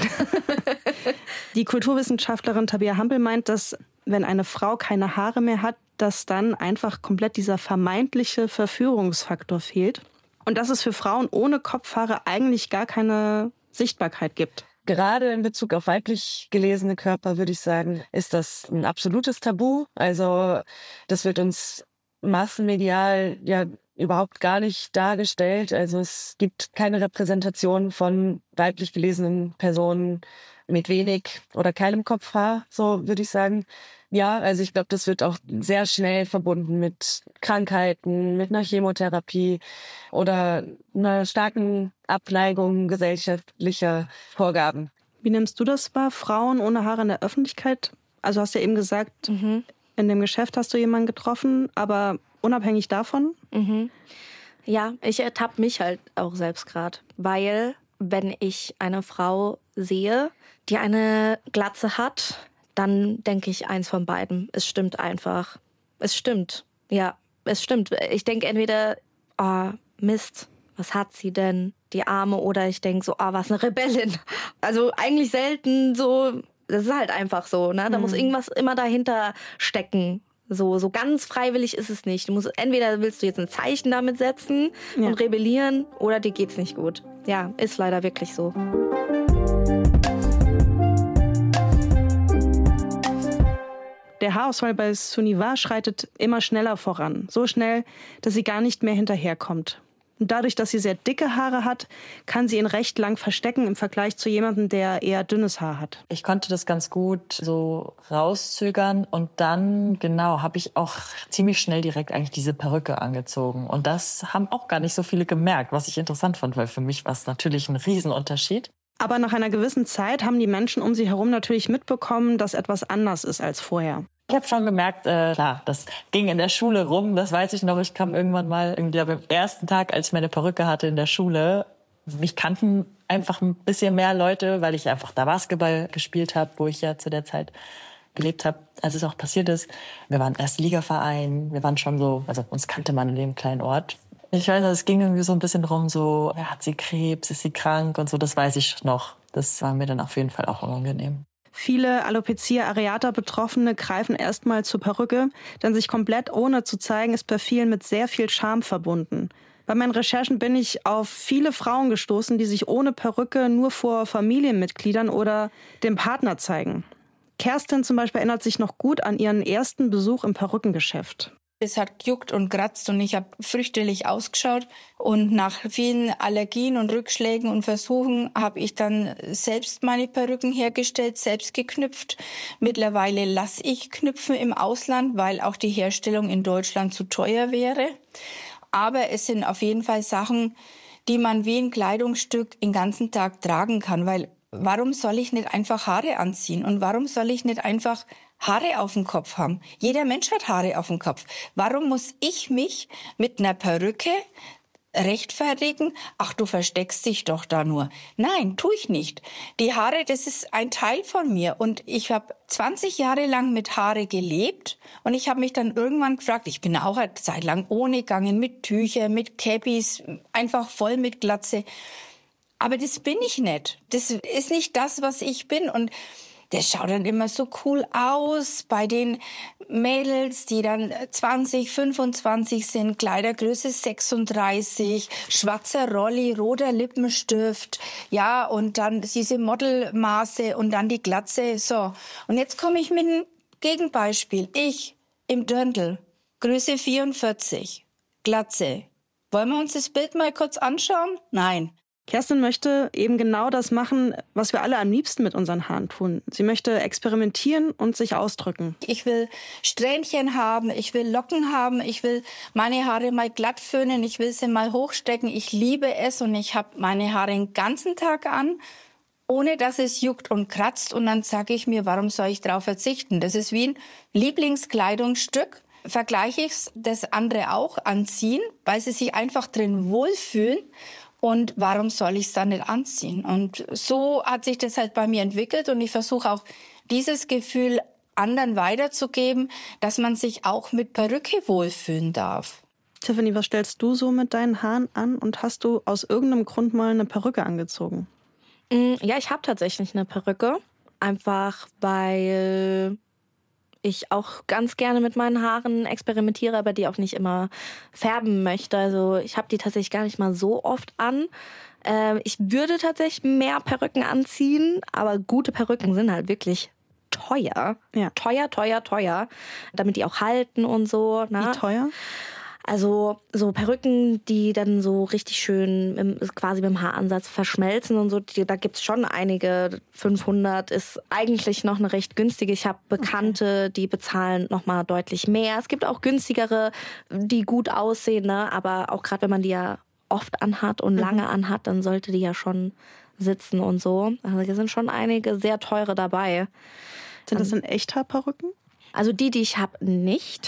Speaker 4: Die Kulturwissenschaftlerin Tabea Hampel meint, dass wenn eine Frau keine Haare mehr hat, dass dann einfach komplett dieser vermeintliche Verführungsfaktor fehlt. Und dass es für Frauen ohne Kopfhaare eigentlich gar keine Sichtbarkeit gibt.
Speaker 6: Gerade in Bezug auf weiblich gelesene Körper, würde ich sagen, ist das ein absolutes Tabu. Also das wird uns massenmedial ja überhaupt gar nicht dargestellt. Also es gibt keine Repräsentation von weiblich gelesenen Personen mit wenig oder keinem Kopfhaar, so würde ich sagen. Ja, also ich glaube, das wird auch sehr schnell verbunden mit Krankheiten, mit einer Chemotherapie oder einer starken Abneigung gesellschaftlicher Vorgaben.
Speaker 4: Wie nimmst du das wahr, Frauen ohne Haare in der Öffentlichkeit? Also hast du ja eben gesagt, mhm. in dem Geschäft hast du jemanden getroffen, aber unabhängig davon?
Speaker 5: Mhm. Ja, ich ertappe mich halt auch selbst gerade, weil wenn ich eine Frau sehe, die eine Glatze hat, dann denke ich eins von beiden. Es stimmt einfach. Es stimmt. Ja, es stimmt. Ich denke entweder, oh, Mist, was hat sie denn, die Arme? Oder ich denke so, ah, was eine Rebellin. Also eigentlich selten so, das ist halt einfach so, ne? Da mhm. muss irgendwas immer dahinter stecken. So, so ganz freiwillig ist es nicht. Du musst, entweder willst du jetzt ein Zeichen damit setzen ja. und rebellieren oder dir geht's nicht gut. Ja, ist leider wirklich so.
Speaker 4: Der Haarausfall bei Sunniva schreitet immer schneller voran. So schnell, dass sie gar nicht mehr hinterherkommt. Und dadurch, dass sie sehr dicke Haare hat, kann sie ihn recht lang verstecken im Vergleich zu jemandem, der eher dünnes Haar hat.
Speaker 1: Ich konnte das ganz gut so rauszögern und dann, genau, habe ich auch ziemlich schnell direkt eigentlich diese Perücke angezogen. Und das haben auch gar nicht so viele gemerkt, was ich interessant fand, weil für mich war es natürlich ein Riesenunterschied.
Speaker 4: Aber nach einer gewissen Zeit haben die Menschen um sie herum natürlich mitbekommen, dass etwas anders ist als vorher.
Speaker 1: Ich habe schon gemerkt, äh, klar, das ging in der Schule rum, das weiß ich noch. Ich kam irgendwann mal, irgendwie am ersten Tag, als ich meine Perücke hatte in der Schule, mich kannten einfach ein bisschen mehr Leute, weil ich einfach da Basketball gespielt habe, wo ich ja zu der Zeit gelebt habe, als es auch passiert ist. Wir waren Erstligaverein, wir waren schon so, also uns kannte man in dem kleinen Ort. Ich weiß, es ging irgendwie so ein bisschen rum, so, ja, hat sie Krebs, ist sie krank und so, das weiß ich noch. Das war mir dann auf jeden Fall auch unangenehm.
Speaker 4: Viele Alopecia areata-Betroffene greifen erstmal zur Perücke, denn sich komplett ohne zu zeigen, ist bei vielen mit sehr viel Scham verbunden. Bei meinen Recherchen bin ich auf viele Frauen gestoßen, die sich ohne Perücke nur vor Familienmitgliedern oder dem Partner zeigen. Kerstin zum Beispiel erinnert sich noch gut an ihren ersten Besuch im Perückengeschäft.
Speaker 2: Es hat gejuckt und kratzt und ich habe fürchterlich ausgeschaut. Und nach vielen Allergien und Rückschlägen und Versuchen habe ich dann selbst meine Perücken hergestellt, selbst geknüpft. Mittlerweile lasse ich knüpfen im Ausland, weil auch die Herstellung in Deutschland zu teuer wäre. Aber es sind auf jeden Fall Sachen, die man wie ein Kleidungsstück den ganzen Tag tragen kann. Weil warum soll ich nicht einfach Haare anziehen? Und warum soll ich nicht einfach Haare auf dem Kopf haben? Jeder Mensch hat Haare auf dem Kopf. Warum muss ich mich mit einer Perücke rechtfertigen? Ach, du versteckst dich doch da nur. Nein, tue ich nicht. Die Haare, das ist ein Teil von mir. Und ich habe zwanzig Jahre lang mit Haare gelebt. Und ich habe mich dann irgendwann gefragt, ich bin auch eine Zeit lang ohne gegangen, mit Tüchern, mit Cappies, einfach voll mit Glatze. Aber das bin ich nicht. Das ist nicht das, was ich bin. Und das schaut dann immer so cool aus bei den Mädels, die dann zwanzig, fünfundzwanzig sind, Kleidergröße sechsunddreißig, schwarzer Rolli, roter Lippenstift, ja, und dann diese Modelmaße und dann die Glatze, so. Und jetzt komme ich mit einem Gegenbeispiel. Ich im Dirndl, Größe vierundvierzig, Glatze. Wollen wir uns das Bild mal kurz anschauen? Nein.
Speaker 4: Kerstin möchte eben genau das machen, was wir alle am liebsten mit unseren Haaren tun. Sie möchte experimentieren und sich ausdrücken.
Speaker 2: Ich will Strähnchen haben, ich will Locken haben, ich will meine Haare mal glatt föhnen, ich will sie mal hochstecken. Ich liebe es und ich habe meine Haare den ganzen Tag an, ohne dass es juckt und kratzt. Und dann sage ich mir, warum soll ich darauf verzichten? Das ist wie ein Lieblingskleidungsstück. Vergleiche ich das andere auch anziehen, weil sie sich einfach drin wohlfühlen. Und warum soll ich es dann nicht anziehen? Und so hat sich das halt bei mir entwickelt. Und ich versuche auch dieses Gefühl anderen weiterzugeben, dass man sich auch mit Perücke wohlfühlen darf.
Speaker 4: Tiffany, was stellst du so mit deinen Haaren an? Und hast du aus irgendeinem Grund mal eine Perücke angezogen?
Speaker 5: Ja, ich habe tatsächlich eine Perücke. Einfach weil ich auch ganz gerne mit meinen Haaren experimentiere, aber die auch nicht immer färben möchte. Also ich habe die tatsächlich gar nicht mal so oft an. Äh, ich würde tatsächlich mehr Perücken anziehen, aber gute Perücken sind halt wirklich teuer. Ja. Teuer, teuer, teuer. Damit die auch halten und so. Na?
Speaker 4: Wie teuer?
Speaker 5: Also so Perücken, die dann so richtig schön im, quasi mit dem Haaransatz verschmelzen und so, die, da gibt's schon einige. fünfhundert ist eigentlich noch eine recht günstige. Ich habe Bekannte, okay, die bezahlen noch mal deutlich mehr. Es gibt auch günstigere, die gut aussehen, ne? Aber auch gerade wenn man die ja oft anhat und lange mhm. anhat, dann sollte die ja schon sitzen und so. Also hier sind schon einige sehr teure dabei.
Speaker 4: Sind das denn Echthaarperücken?
Speaker 5: Also die, die ich habe, nicht.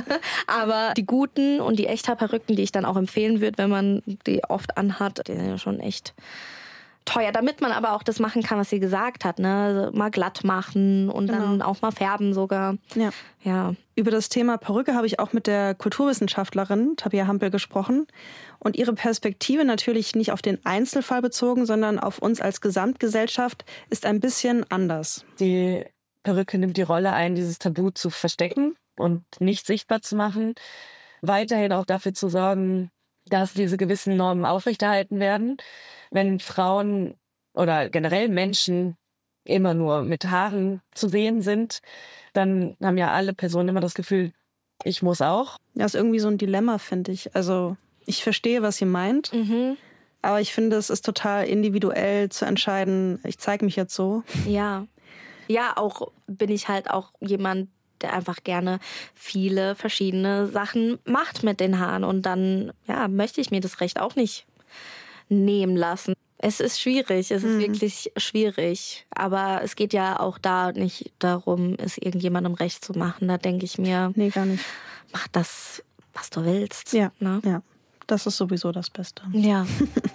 Speaker 5: Aber die guten und die Echthaarperücken, die ich dann auch empfehlen würde, wenn man die oft anhat, die sind ja schon echt teuer, damit man aber auch das machen kann, was sie gesagt hat, ne? Also mal glatt machen und genau. dann auch mal färben sogar.
Speaker 4: Ja.
Speaker 5: ja.
Speaker 4: Über das Thema Perücke habe ich auch mit der Kulturwissenschaftlerin Tabea Hampel gesprochen. Und ihre Perspektive, natürlich nicht auf den Einzelfall bezogen, sondern auf uns als Gesamtgesellschaft, ist ein bisschen anders.
Speaker 6: Die Perücke nimmt die Rolle ein, dieses Tabu zu verstecken und nicht sichtbar zu machen. Weiterhin auch dafür zu sorgen, dass diese gewissen Normen aufrechterhalten werden. Wenn Frauen oder generell Menschen immer nur mit Haaren zu sehen sind, dann haben ja alle Personen immer das Gefühl, ich muss auch.
Speaker 4: Das ist irgendwie so ein Dilemma, finde ich. Also ich verstehe, was sie meint,
Speaker 5: Mhm.
Speaker 4: aber ich finde, es ist total individuell zu entscheiden, ich zeige mich jetzt so.
Speaker 5: Ja. Ja, auch bin ich halt auch jemand, der einfach gerne viele verschiedene Sachen macht mit den Haaren. Und dann ja, möchte ich mir das Recht auch nicht nehmen lassen. Es ist schwierig, es ist
Speaker 4: Mhm.
Speaker 5: wirklich schwierig. Aber es geht ja auch da nicht darum, es irgendjemandem recht zu machen. Da denke ich mir,
Speaker 4: Nee, gar nicht.
Speaker 5: mach das, was du willst.
Speaker 4: Ja,
Speaker 5: Ne?
Speaker 4: ja. Das ist sowieso das Beste.
Speaker 5: Ja.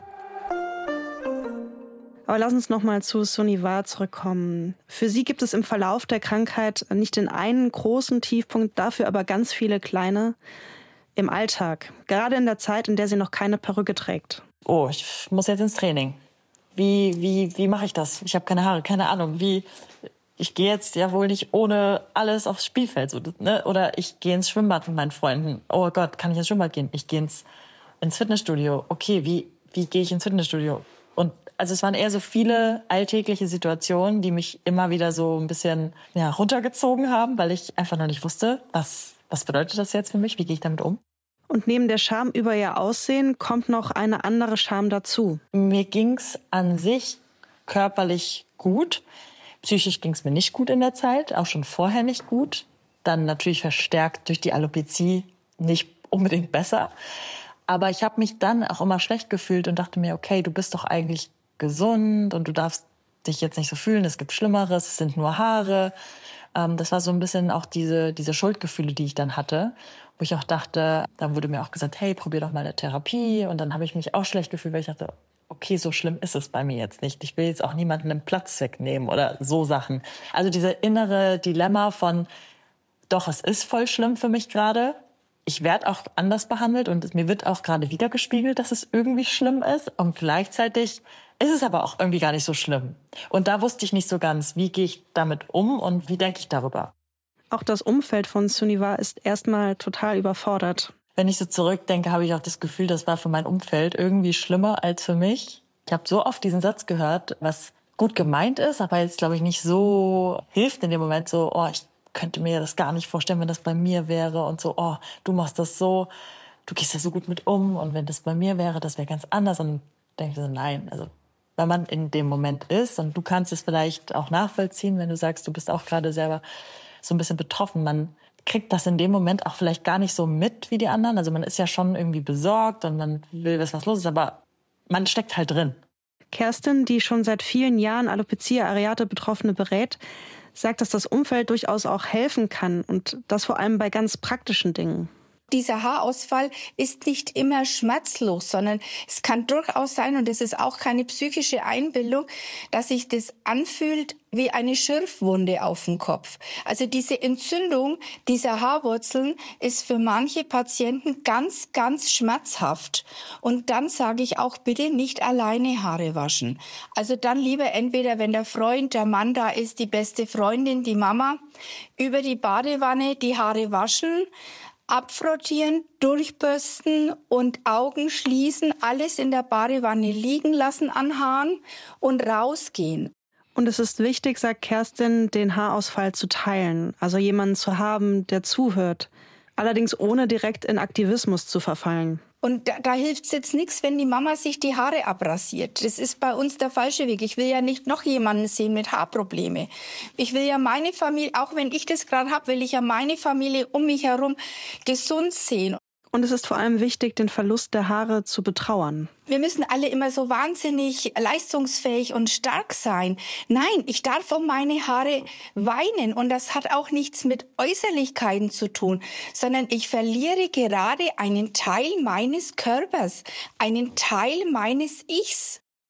Speaker 4: Aber lass uns noch mal zu Sunniva zurückkommen. Für sie gibt es im Verlauf der Krankheit nicht den einen großen Tiefpunkt, dafür aber ganz viele kleine im Alltag. Gerade in der Zeit, in der sie noch keine Perücke trägt.
Speaker 1: Oh, ich muss jetzt ins Training. Wie, wie, wie mache ich das? Ich habe keine Haare, keine Ahnung. Wie, ich gehe jetzt ja wohl nicht ohne alles aufs Spielfeld. So, ne? Oder ich gehe ins Schwimmbad mit meinen Freunden. Oh Gott, kann ich ins Schwimmbad gehen? Ich gehe ins, ins Fitnessstudio. Okay, wie, wie gehe ich ins Fitnessstudio? Und also es waren eher so viele alltägliche Situationen, die mich immer wieder so ein bisschen ja, runtergezogen haben, weil ich einfach noch nicht wusste, was, was bedeutet das jetzt für mich? Wie gehe ich damit um?
Speaker 4: Und neben der Scham über ihr Aussehen kommt noch eine andere Scham dazu.
Speaker 1: Mir ging's an sich körperlich gut. Psychisch ging's mir nicht gut in der Zeit, auch schon vorher nicht gut. Dann natürlich verstärkt durch die Alopecie nicht unbedingt besser. Aber ich habe mich dann auch immer schlecht gefühlt und dachte mir, okay, du bist doch eigentlich gesund und du darfst dich jetzt nicht so fühlen, es gibt Schlimmeres, es sind nur Haare. Ähm, das war so ein bisschen auch diese, diese Schuldgefühle, die ich dann hatte, wo ich auch dachte, dann wurde mir auch gesagt, hey, probier doch mal eine Therapie. Und dann habe ich mich auch schlecht gefühlt, weil ich dachte, okay, so schlimm ist es bei mir jetzt nicht. Ich will jetzt auch niemanden einen Platz wegnehmen oder so Sachen. Also diese innere Dilemma von, doch, es ist voll schlimm für mich gerade. Ich werde auch anders behandelt und mir wird auch gerade wiedergespiegelt, dass es irgendwie schlimm ist. Und gleichzeitig ist es aber auch irgendwie gar nicht so schlimm. Und da wusste ich nicht so ganz, wie gehe ich damit um und wie denke ich darüber.
Speaker 4: Auch das Umfeld von Sunniva ist erstmal total überfordert.
Speaker 1: Wenn ich so zurückdenke, habe ich auch das Gefühl, das war für mein Umfeld irgendwie schlimmer als für mich. Ich habe so oft diesen Satz gehört, was gut gemeint ist, aber jetzt, glaube ich, nicht so hilft in dem Moment so, oh, ich könnte mir das gar nicht vorstellen, wenn das bei mir wäre und so, oh, du machst das so, du gehst da so gut mit um und wenn das bei mir wäre, das wäre ganz anders. Und denke ich so, nein, also wenn man in dem Moment ist und du kannst es vielleicht auch nachvollziehen, wenn du sagst, du bist auch gerade selber so ein bisschen betroffen, man kriegt das in dem Moment auch vielleicht gar nicht so mit wie die anderen. Also man ist ja schon irgendwie besorgt und man will wissen, was los ist, aber man steckt halt drin.
Speaker 4: Kerstin, die schon seit vielen Jahren Alopecia areata Betroffene berät, sagt, dass das Umfeld durchaus auch helfen kann und das vor allem bei ganz praktischen Dingen.
Speaker 2: Dieser Haarausfall ist nicht immer schmerzlos, sondern es kann durchaus sein, und es ist auch keine psychische Einbildung, dass sich das anfühlt wie eine Schürfwunde auf dem Kopf. Also diese Entzündung dieser Haarwurzeln ist für manche Patienten ganz, ganz schmerzhaft. Und dann sage ich auch, bitte nicht alleine Haare waschen. Also dann lieber entweder, wenn der Freund, der Mann da ist, die beste Freundin, die Mama, über die Badewanne die Haare waschen, abfrottieren, durchbürsten und Augen schließen, alles in der Badewanne liegen lassen an Haaren und rausgehen.
Speaker 4: Und es ist wichtig, sagt Kerstin, den Haarausfall zu teilen, also jemanden zu haben, der zuhört, allerdings ohne direkt in Aktivismus zu verfallen.
Speaker 2: Und da, da hilft es jetzt nichts, wenn die Mama sich die Haare abrasiert. Das ist bei uns der falsche Weg. Ich will ja nicht noch jemanden sehen mit Haarprobleme. Ich will ja meine Familie, auch wenn ich das gerade habe, will ich ja meine Familie um mich herum gesund sehen.
Speaker 4: Und es ist vor allem wichtig, den Verlust der Haare zu betrauern.
Speaker 2: Wir müssen alle immer so wahnsinnig leistungsfähig und stark sein. Nein, ich darf um meine Haare weinen. Und das hat auch nichts mit Äußerlichkeiten zu tun, sondern ich verliere gerade einen Teil meines Körpers, einen Teil meines Ichs.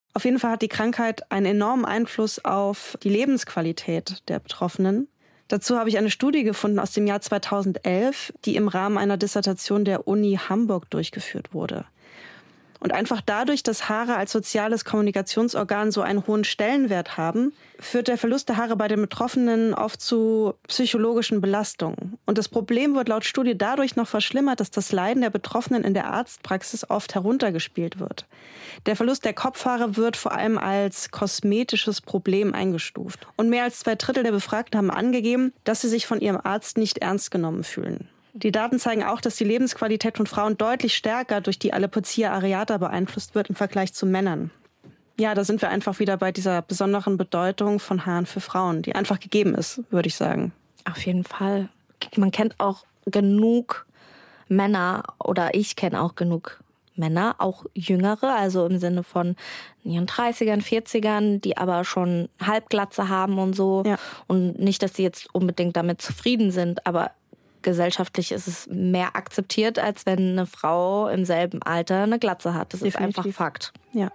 Speaker 4: Auf jeden Fall hat die Krankheit einen enormen Einfluss auf die Lebensqualität der Betroffenen. Dazu habe ich eine Studie gefunden aus dem Jahr zweitausendelf, die im Rahmen einer Dissertation der Uni Hamburg durchgeführt wurde. Und einfach dadurch, dass Haare als soziales Kommunikationsorgan so einen hohen Stellenwert haben, führt der Verlust der Haare bei den Betroffenen oft zu psychologischen Belastungen. Und das Problem wird laut Studie dadurch noch verschlimmert, dass das Leiden der Betroffenen in der Arztpraxis oft heruntergespielt wird. Der Verlust der Kopfhaare wird vor allem als kosmetisches Problem eingestuft. Und mehr als zwei Drittel der Befragten haben angegeben, dass sie sich von ihrem Arzt nicht ernst genommen fühlen. Die Daten zeigen auch, dass die Lebensqualität von Frauen deutlich stärker durch die Alopecia areata beeinflusst wird im Vergleich zu Männern. Ja, da sind wir einfach wieder bei dieser besonderen Bedeutung von Haaren für Frauen, die einfach gegeben ist, würde ich sagen.
Speaker 5: Auf jeden Fall. Man kennt auch genug Männer, oder ich kenne auch genug Männer, auch Jüngere, also im Sinne von in ihren dreißigern, vierzigern, die aber schon Halbglatze haben und so. Ja. Und nicht, dass sie jetzt unbedingt damit zufrieden sind, aber gesellschaftlich ist es mehr akzeptiert, als wenn eine Frau im selben Alter eine Glatze hat. Das Definitiv. Ist einfach Fakt.
Speaker 4: Ja.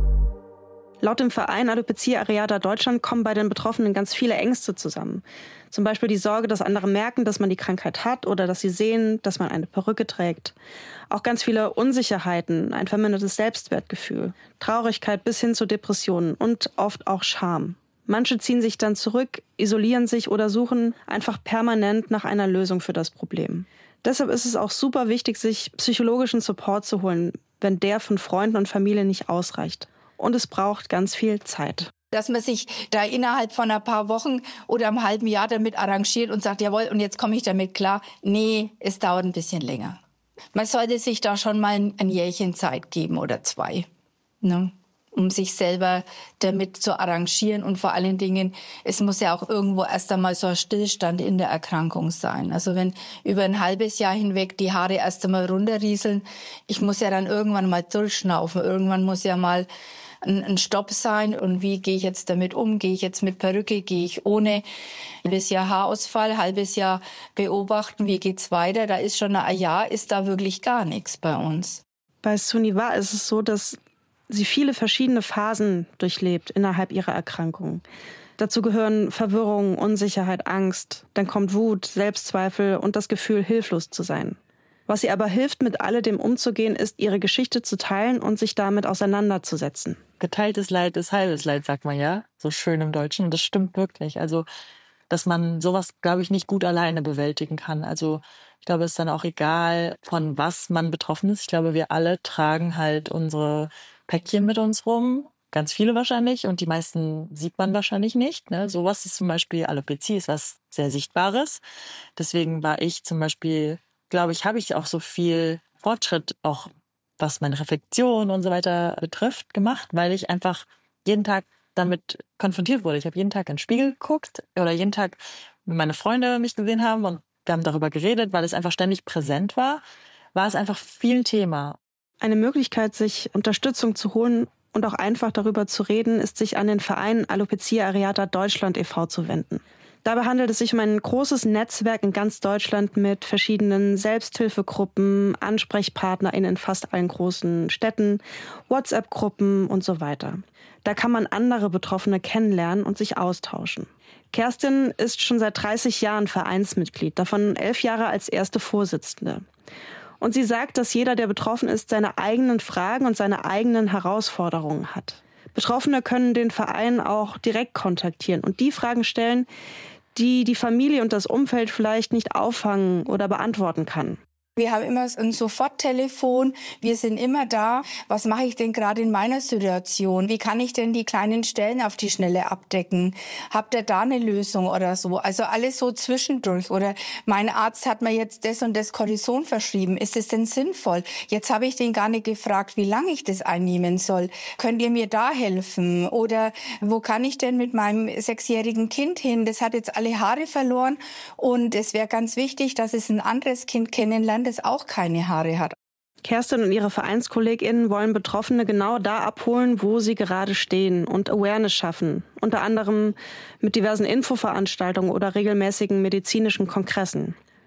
Speaker 4: Laut dem Verein Alopecia Areata Deutschland kommen bei den Betroffenen ganz viele Ängste zusammen. Zum Beispiel die Sorge, dass andere merken, dass man die Krankheit hat oder dass sie sehen, dass man eine Perücke trägt. Auch ganz viele Unsicherheiten, ein vermindertes Selbstwertgefühl, Traurigkeit bis hin zu Depressionen und oft auch Scham. Manche ziehen sich dann zurück, isolieren sich oder suchen einfach permanent nach einer Lösung für das Problem. Deshalb ist es auch super wichtig, sich psychologischen Support zu holen, wenn der von Freunden und Familie nicht ausreicht. Und es braucht ganz viel Zeit.
Speaker 2: Dass man sich da innerhalb von ein paar Wochen oder einem halben Jahr damit arrangiert und sagt, jawohl, und jetzt komme ich damit klar. Nee, es dauert ein bisschen länger. Man sollte sich da schon mal ein Jährchen Zeit geben oder zwei, ne? Um sich selber damit zu arrangieren. Und vor allen Dingen, es muss ja auch irgendwo erst einmal so ein Stillstand in der Erkrankung sein. Also wenn über ein halbes Jahr hinweg die Haare erst einmal runterrieseln, ich muss ja dann irgendwann mal durchschnaufen. Irgendwann muss ja mal ein, ein Stopp sein. Und wie gehe ich jetzt damit um? Gehe ich jetzt mit Perücke? Gehe ich ohne? Halbes Jahr Haarausfall, halbes Jahr beobachten, wie geht's weiter? Da ist schon ein Jahr, ist da wirklich gar nichts bei uns.
Speaker 4: Bei Suniva ist es so, dass sie viele verschiedene Phasen durchlebt innerhalb ihrer Erkrankung. Dazu gehören Verwirrung, Unsicherheit, Angst. Dann kommt Wut, Selbstzweifel und das Gefühl, hilflos zu sein. Was ihr aber hilft, mit alledem umzugehen, ist, ihre Geschichte zu teilen und sich damit auseinanderzusetzen.
Speaker 1: Geteiltes Leid ist halbes Leid, sagt man ja. So schön im Deutschen. Und das stimmt wirklich. Also, dass man sowas, glaube ich, nicht gut alleine bewältigen kann. Also, ich glaube, es ist dann auch egal, von was man betroffen ist. Ich glaube, wir alle tragen halt unsere Päckchen mit uns rum, ganz viele wahrscheinlich, und die meisten sieht man wahrscheinlich nicht. Ne? Sowas ist zum Beispiel Alopecia, ist was sehr Sichtbares. Deswegen war ich zum Beispiel, glaube ich, habe ich auch so viel Fortschritt, auch was meine Reflexion und so weiter betrifft, gemacht, weil ich einfach jeden Tag damit konfrontiert wurde. Ich habe jeden Tag in den Spiegel geguckt oder jeden Tag meine Freunde mich gesehen haben und wir haben darüber geredet, weil es einfach ständig präsent war, war es einfach viel Thema.
Speaker 4: Eine Möglichkeit, sich Unterstützung zu holen und auch einfach darüber zu reden, ist, sich an den Verein Alopecia Areata Deutschland e V zu wenden. Dabei handelt es sich um ein großes Netzwerk in ganz Deutschland mit verschiedenen Selbsthilfegruppen, AnsprechpartnerInnen in fast allen großen Städten, WhatsApp-Gruppen und so weiter. Da kann man andere Betroffene kennenlernen und sich austauschen. Kerstin ist schon seit dreißig Jahren Vereinsmitglied, davon elf Jahre als erste Vorsitzende. Und sie sagt, dass jeder, der betroffen ist, seine eigenen Fragen und seine eigenen Herausforderungen hat. Betroffene können den Verein auch direkt kontaktieren und die Fragen stellen, die die Familie und das Umfeld vielleicht nicht auffangen oder beantworten kann.
Speaker 2: Wir haben immer ein Soforttelefon. Wir sind immer da. Was mache ich denn gerade in meiner Situation? Wie kann ich denn die kleinen Stellen auf die Schnelle abdecken? Habt ihr da eine Lösung oder so? Also alles so zwischendurch. Oder mein Arzt hat mir jetzt das und das Cortison verschrieben. Ist es denn sinnvoll? Jetzt habe ich den gar nicht gefragt, wie lange ich das einnehmen soll. Könnt ihr mir da helfen? Oder wo kann ich denn mit meinem sechsjährigen Kind hin? Das hat jetzt alle Haare verloren. Und es wäre ganz wichtig, dass es ein anderes Kind kennenlernt, das auch keine Haare hat.
Speaker 4: Kerstin und ihre VereinskollegInnen wollen Betroffene genau da abholen, wo sie gerade stehen und Awareness schaffen. Unter anderem mit diversen Infoveranstaltungen oder regelmäßigen medizinischen Kongressen.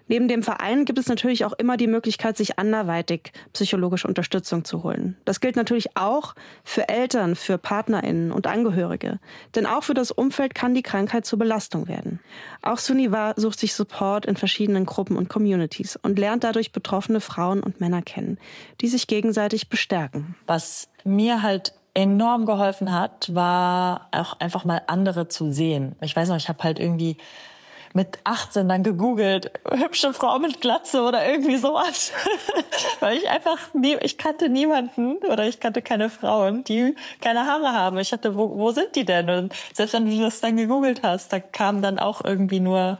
Speaker 4: Neben dem Verein gibt es natürlich auch immer die Möglichkeit, sich anderweitig psychologische Unterstützung zu holen. Das gilt natürlich auch für Eltern, für PartnerInnen und Angehörige. Denn auch für das Umfeld kann die Krankheit zur Belastung werden. Auch Sunniva sucht sich Support in verschiedenen Gruppen und Communities und lernt dadurch betroffene Frauen und Männer kennen, die sich gegenseitig bestärken.
Speaker 1: Was mir halt enorm geholfen hat, war auch einfach mal andere zu sehen. Ich weiß noch, ich habe halt irgendwie mit achtzehn dann gegoogelt, hübsche Frau mit Glatze oder irgendwie sowas. Weil ich einfach, nie, ich kannte niemanden oder ich kannte keine Frauen, die keine Haare haben. Ich dachte, wo, wo sind die denn? Und selbst wenn du das dann gegoogelt hast, da kamen dann auch irgendwie nur,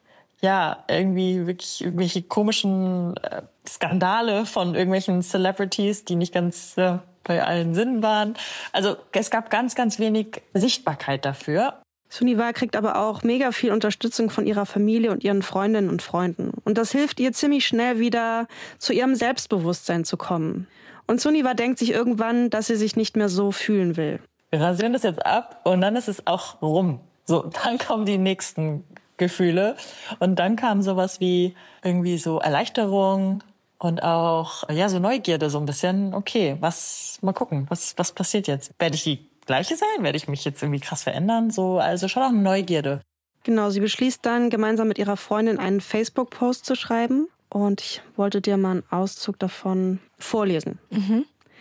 Speaker 1: ja, irgendwie wirklich irgendwelche komischen äh, Skandale von irgendwelchen Celebrities, die nicht ganz äh, bei allen Sinnen waren. Also es gab ganz, ganz wenig Sichtbarkeit dafür.
Speaker 4: Sunniva kriegt aber auch mega viel Unterstützung von ihrer Familie und ihren Freundinnen und Freunden. Und das hilft ihr ziemlich schnell wieder zu ihrem Selbstbewusstsein zu kommen. Und Sunniva denkt sich irgendwann, dass sie sich nicht mehr so fühlen will.
Speaker 1: Wir rasieren das jetzt ab und dann ist es auch rum. So, dann kommen die nächsten Gefühle. Und dann kam sowas wie irgendwie so Erleichterung und auch, ja, so Neugierde so ein bisschen. Okay, was, mal gucken, was, was passiert jetzt? Werde ich die Gleiche sein? Werde ich mich jetzt irgendwie krass verändern? So, also schon auch eine Neugierde.
Speaker 4: Genau, sie beschließt dann, gemeinsam mit ihrer Freundin einen Facebook-Post zu schreiben. Und ich wollte dir mal einen Auszug davon vorlesen, mhm.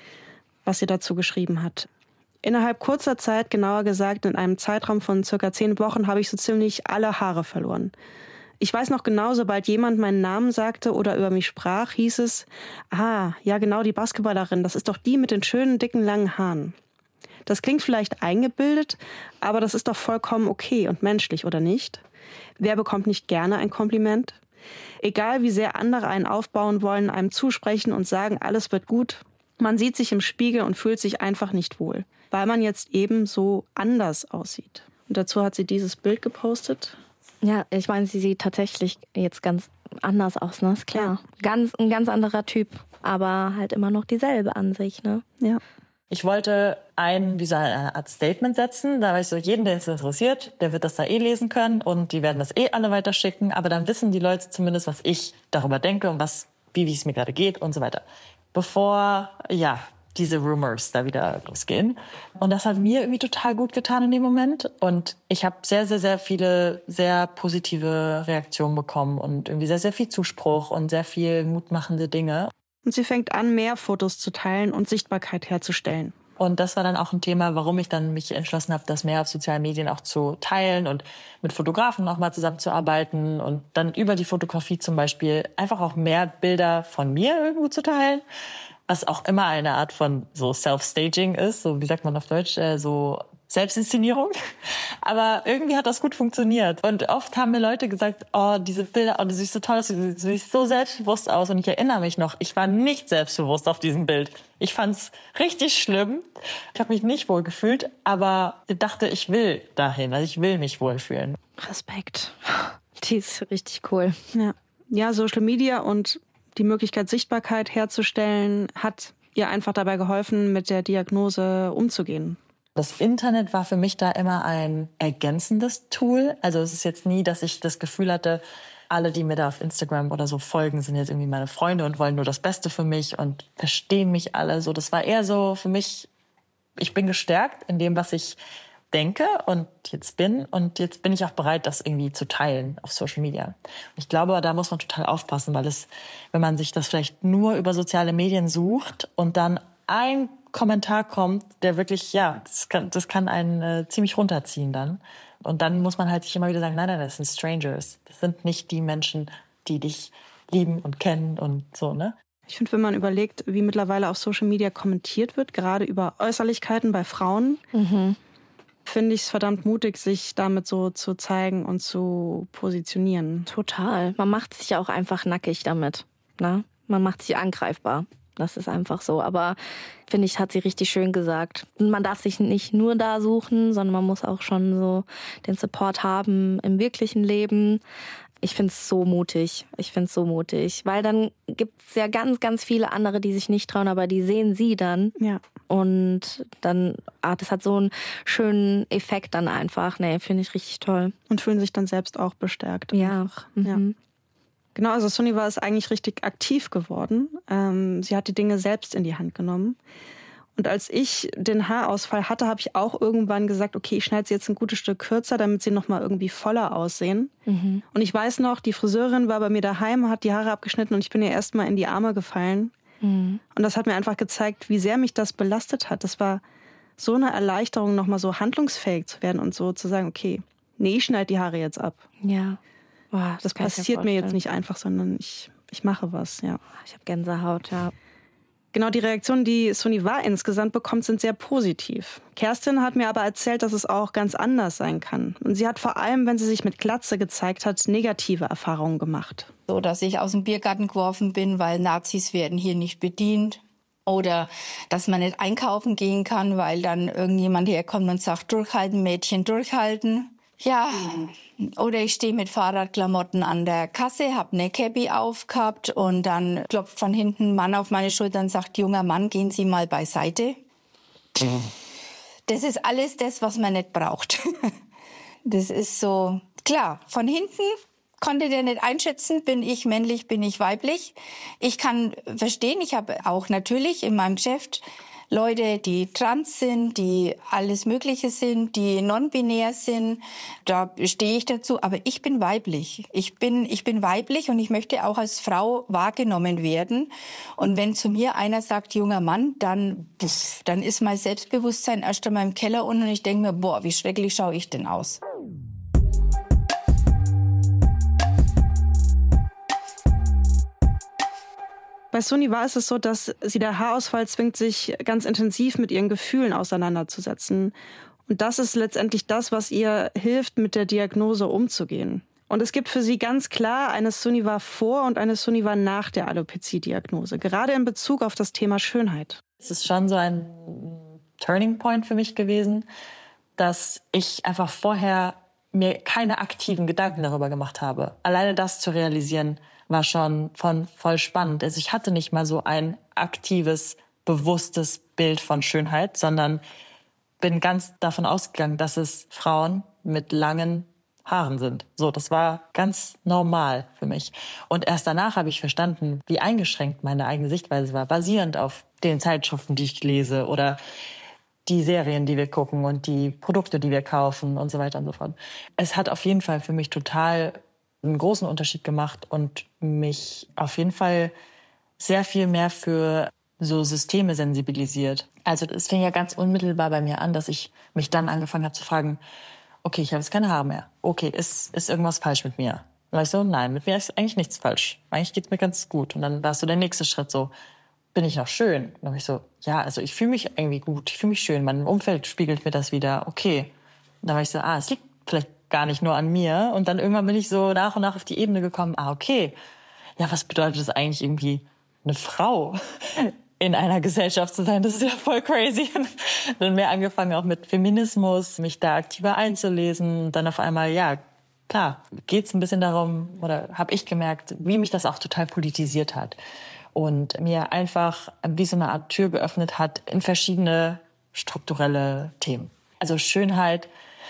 Speaker 4: was sie dazu geschrieben hat. Innerhalb kurzer Zeit, genauer gesagt in einem Zeitraum von circa zehn Wochen, habe ich so ziemlich alle Haare verloren. Ich weiß noch genau, sobald jemand meinen Namen sagte oder über mich sprach, hieß es, ah, ja genau, die Basketballerin, das ist doch die mit den schönen, dicken, langen Haaren. Das klingt vielleicht eingebildet, aber das ist doch vollkommen okay und menschlich, oder nicht? Wer bekommt nicht gerne ein Kompliment? Egal wie sehr andere einen aufbauen wollen, einem zusprechen und sagen, alles wird gut, man sieht sich im Spiegel und fühlt sich einfach nicht wohl, weil man jetzt eben so anders aussieht. Und dazu hat sie dieses Bild gepostet.
Speaker 5: Ja, ich meine, sie sieht tatsächlich jetzt ganz anders aus, ne? Ist klar. Ja. Ganz, ein ganz anderer Typ, aber halt immer noch dieselbe an sich, ne?
Speaker 4: Ja.
Speaker 1: Ich wollte ein, wie so eine Art Statement setzen. Da war ich so, jeden, der es interessiert, der wird das da eh lesen können und die werden das eh alle weiterschicken. Aber dann wissen die Leute zumindest, was ich darüber denke und was, wie, wie es mir gerade geht und so weiter. Bevor, ja, diese Rumors da wieder losgehen. Und das hat mir irgendwie total gut getan in dem Moment. Und ich habe sehr, sehr, sehr viele sehr positive Reaktionen bekommen und irgendwie sehr, sehr viel Zuspruch und sehr viel mutmachende Dinge.
Speaker 4: Und sie fängt an, mehr Fotos zu teilen und Sichtbarkeit herzustellen.
Speaker 1: Und das war dann auch ein Thema, warum ich dann mich entschlossen habe, das mehr auf sozialen Medien auch zu teilen und mit Fotografen auch mal zusammenzuarbeiten und dann über die Fotografie zum Beispiel einfach auch mehr Bilder von mir irgendwo zu teilen, was auch immer eine Art von so Self-Staging ist, so wie sagt man auf Deutsch, äh, so Selbstinszenierung. Aber irgendwie hat das gut funktioniert. Und oft haben mir Leute gesagt, oh, diese Bilder, oh, du siehst so toll aus, du siehst so selbstbewusst aus. Und ich erinnere mich noch, ich war nicht selbstbewusst auf diesem Bild. Ich fand's richtig schlimm. Ich habe mich nicht wohl gefühlt, aber ich dachte, ich will dahin. Also ich will mich wohlfühlen.
Speaker 5: Respekt. Die ist richtig cool.
Speaker 4: Ja, ja, Social Media und die Möglichkeit, Sichtbarkeit herzustellen, hat ihr einfach dabei geholfen, mit der Diagnose umzugehen.
Speaker 1: Das Internet war für mich da immer ein ergänzendes Tool. Also es ist jetzt nie, dass ich das Gefühl hatte, alle, die mir da auf Instagram oder so folgen, sind jetzt irgendwie meine Freunde und wollen nur das Beste für mich und verstehen mich alle. So, das war eher so für mich, ich bin gestärkt in dem, was ich denke und jetzt bin. Und jetzt bin ich auch bereit, das irgendwie zu teilen auf Social Media. Ich glaube, da muss man total aufpassen, weil es, wenn man sich das vielleicht nur über soziale Medien sucht und dann ein Kommentar kommt, der wirklich, ja, das kann, das kann einen äh, ziemlich runterziehen dann. Und dann muss man halt sich immer wieder sagen, nein, nein, das sind Strangers. Das sind nicht die Menschen, die dich lieben und kennen und so, ne?
Speaker 4: Ich finde, wenn man überlegt, wie mittlerweile auf Social Media kommentiert wird, gerade über Äußerlichkeiten bei Frauen, mhm. finde ich es verdammt mutig, sich damit so zu zeigen und zu positionieren.
Speaker 5: Total. Man macht sich auch einfach nackig damit, ne? Man macht sich angreifbar. Das ist einfach so. Aber finde ich, hat sie richtig schön gesagt. Man darf sich nicht nur da suchen, sondern man muss auch schon so den Support haben im wirklichen Leben. Ich finde es so mutig. Ich finde es so mutig. Weil dann gibt es ja ganz, ganz viele andere, die sich nicht trauen, aber die sehen sie dann.
Speaker 4: Ja.
Speaker 5: Und dann, ah, das hat so einen schönen Effekt dann einfach. Nee, finde ich richtig toll.
Speaker 4: Und fühlen sich dann selbst auch bestärkt.
Speaker 5: Ja.
Speaker 4: Mhm. Ja. Genau, also Sunniva ist eigentlich richtig aktiv geworden. Ähm, sie hat die Dinge selbst in die Hand genommen. Und als ich den Haarausfall hatte, habe ich auch irgendwann gesagt, okay, ich schneide sie jetzt ein gutes Stück kürzer, damit sie nochmal irgendwie voller aussehen. Mhm. Und ich weiß noch, die Friseurin war bei mir daheim, hat die Haare abgeschnitten und ich bin ihr erstmal in die Arme gefallen. Mhm. Und das hat mir einfach gezeigt, wie sehr mich das belastet hat. Das war so eine Erleichterung, nochmal so handlungsfähig zu werden und so zu sagen, okay, nee, ich schneide die Haare jetzt ab.
Speaker 5: Ja. Boah, das
Speaker 4: das passiert mir jetzt nicht einfach, sondern ich, ich mache was, ja.
Speaker 5: Ich habe Gänsehaut, ja.
Speaker 4: Genau, die Reaktionen, die Sunniva insgesamt bekommt, sind sehr positiv. Kerstin hat mir aber erzählt, dass es auch ganz anders sein kann. Und sie hat vor allem, wenn sie sich mit Glatze gezeigt hat, negative Erfahrungen gemacht.
Speaker 2: So, dass ich aus dem Biergarten geworfen bin, weil Nazis werden hier nicht bedient. Oder dass man nicht einkaufen gehen kann, weil dann irgendjemand herkommt und sagt, durchhalten, Mädchen, durchhalten. Ja, oder ich stehe mit Fahrradklamotten an der Kasse, hab eine Cappy aufgehabt und dann klopft von hinten ein Mann auf meine Schulter und sagt, junger Mann, gehen Sie mal beiseite. Das ist alles das, was man nicht braucht. Das ist so, klar, von hinten konnte der nicht einschätzen, bin ich männlich, bin ich weiblich. Ich kann verstehen, ich habe auch natürlich in meinem Geschäft Leute, die trans sind, die alles Mögliche sind, die non-binär sind, da stehe ich dazu. Aber ich bin weiblich. Ich bin, ich bin weiblich und ich möchte auch als Frau wahrgenommen werden. Und wenn zu mir einer sagt, junger Mann, dann, pff, dann ist mein Selbstbewusstsein erst einmal im Keller unten und ich denke mir, boah, wie schrecklich schaue ich denn aus?
Speaker 4: Bei Sunniva ist es so, dass sie der Haarausfall zwingt, sich ganz intensiv mit ihren Gefühlen auseinanderzusetzen. Und das ist letztendlich das, was ihr hilft, mit der Diagnose umzugehen. Und es gibt für sie ganz klar eine Sunniva vor und eine Sunniva nach der Alopezie-Diagnose, gerade in Bezug auf das Thema Schönheit.
Speaker 1: Es ist schon so ein Turning Point für mich gewesen, dass ich einfach vorher mir keine aktiven Gedanken darüber gemacht habe. Alleine das zu realisieren, war schon von voll spannend. Also ich hatte nicht mal so ein aktives, bewusstes Bild von Schönheit, sondern bin ganz davon ausgegangen, dass es Frauen mit langen Haaren sind. So, das war ganz normal für mich. Und erst danach habe ich verstanden, wie eingeschränkt meine eigene Sichtweise war, basierend auf den Zeitschriften, die ich lese oder die Serien, die wir gucken und die Produkte, die wir kaufen und so weiter und so fort. Es hat auf jeden Fall für mich total einen großen Unterschied gemacht und mich auf jeden Fall sehr viel mehr für so Systeme sensibilisiert. Also es fing ja ganz unmittelbar bei mir an, dass ich mich dann angefangen habe zu fragen, okay, ich habe jetzt keine Haare mehr. Okay, ist, ist irgendwas falsch mit mir? Und ich so, nein, mit mir ist eigentlich nichts falsch. Eigentlich geht's mir ganz gut. Und dann war so der nächste Schritt so, bin ich noch schön? Und dann habe ich so, ja, also ich fühle mich irgendwie gut, ich fühle mich schön. Mein Umfeld spiegelt mir das wieder. Okay. Und dann war ich so, ah, es liegt vielleicht gar nicht nur an mir. Und dann irgendwann bin ich so nach und nach auf die Ebene gekommen, ah, okay, ja, was bedeutet es eigentlich irgendwie, eine Frau in einer Gesellschaft zu sein? Das ist ja voll crazy. Dann mehr angefangen auch mit Feminismus, mich da aktiver einzulesen. Und dann auf einmal, ja, klar, geht's ein bisschen darum, oder habe ich gemerkt, wie mich das auch total politisiert hat. Und mir einfach wie so eine Art Tür geöffnet hat in verschiedene strukturelle Themen. Also Schönheit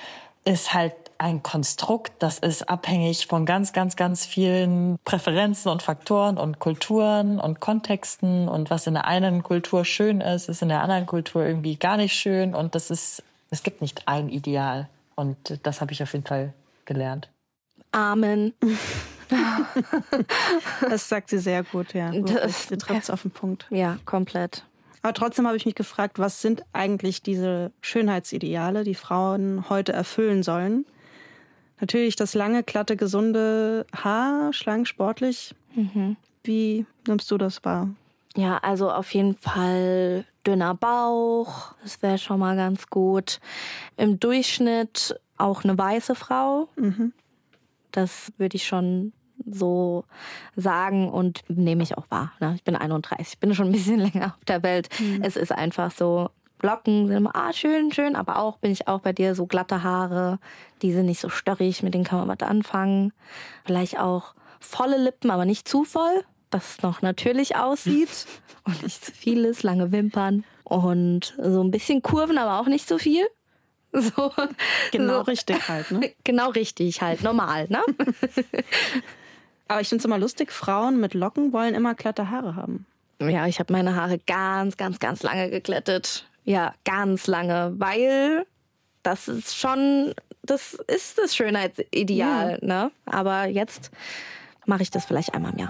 Speaker 1: ist halt ein Konstrukt, das ist abhängig von ganz, ganz, ganz vielen Präferenzen und Faktoren und Kulturen und Kontexten. Und was in der einen Kultur schön ist, ist in der anderen Kultur irgendwie gar nicht schön. Und das ist, es gibt nicht ein Ideal. Und das habe ich auf jeden Fall gelernt.
Speaker 5: Amen.
Speaker 4: Das sagt sie sehr gut, ja.
Speaker 5: Das,
Speaker 4: sie trifft es auf den Punkt.
Speaker 5: Ja, komplett.
Speaker 4: Aber trotzdem habe ich mich gefragt, was sind eigentlich diese Schönheitsideale, die Frauen heute erfüllen sollen? Natürlich das lange, glatte, gesunde Haar, schlank, sportlich. Mhm. Wie nimmst du das wahr?
Speaker 5: Ja, also auf jeden Fall dünner Bauch, das wäre schon mal ganz gut. Im Durchschnitt auch eine weiße Frau. Mhm. Das würde ich schon so sagen und nehme ich auch wahr. Ne? Ich bin einunddreißig, ich bin schon ein bisschen länger auf der Welt. Mhm. Es ist einfach so, Locken sind immer, ah, schön, schön, aber auch bin ich auch bei dir so glatte Haare, die sind nicht so störrig, mit denen kann man was anfangen. Vielleicht auch volle Lippen, aber nicht zu voll, dass es noch natürlich aussieht und nicht zu viel ist, lange Wimpern und so ein bisschen Kurven, aber auch nicht so viel. So,
Speaker 4: genau
Speaker 5: so.
Speaker 4: Richtig halt, ne?
Speaker 5: Genau richtig halt, normal, ne?
Speaker 4: Aber ich finde es immer lustig, Frauen mit Locken wollen immer glatte Haare haben.
Speaker 5: Ja, ich habe meine Haare ganz, ganz, ganz lange geglättet. Ja, ganz lange, weil das ist schon, das ist das Schönheitsideal, ja. Ne? Aber jetzt mache ich das vielleicht einmal im Jahr.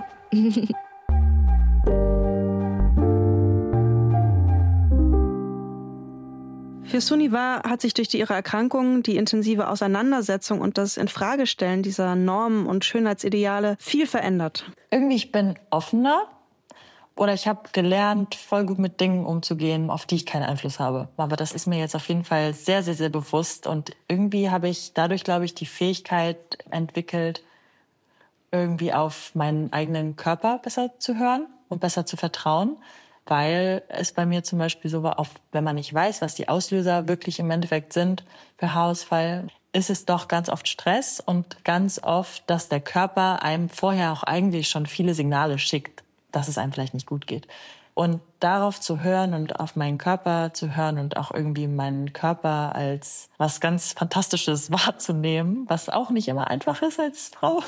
Speaker 4: Für Sunniva hat sich durch die, ihre Erkrankung die intensive Auseinandersetzung und das Infragestellen dieser Normen und Schönheitsideale viel verändert.
Speaker 1: Irgendwie, ich bin offener oder ich habe gelernt, voll gut mit Dingen umzugehen, auf die ich keinen Einfluss habe. Aber das ist mir jetzt auf jeden Fall sehr, sehr, sehr bewusst. Und irgendwie habe ich dadurch, glaube ich, die Fähigkeit entwickelt, irgendwie auf meinen eigenen Körper besser zu hören und besser zu vertrauen. Weil es bei mir zum Beispiel so war, auch wenn man nicht weiß, was die Auslöser wirklich im Endeffekt sind für Haarausfall, ist es doch ganz oft Stress und ganz oft, dass der Körper einem vorher auch eigentlich schon viele Signale schickt, dass es einem vielleicht nicht gut geht. Und darauf zu hören und auf meinen Körper zu hören und auch irgendwie meinen Körper als was ganz Fantastisches wahrzunehmen, was auch nicht immer einfach ist als Frau.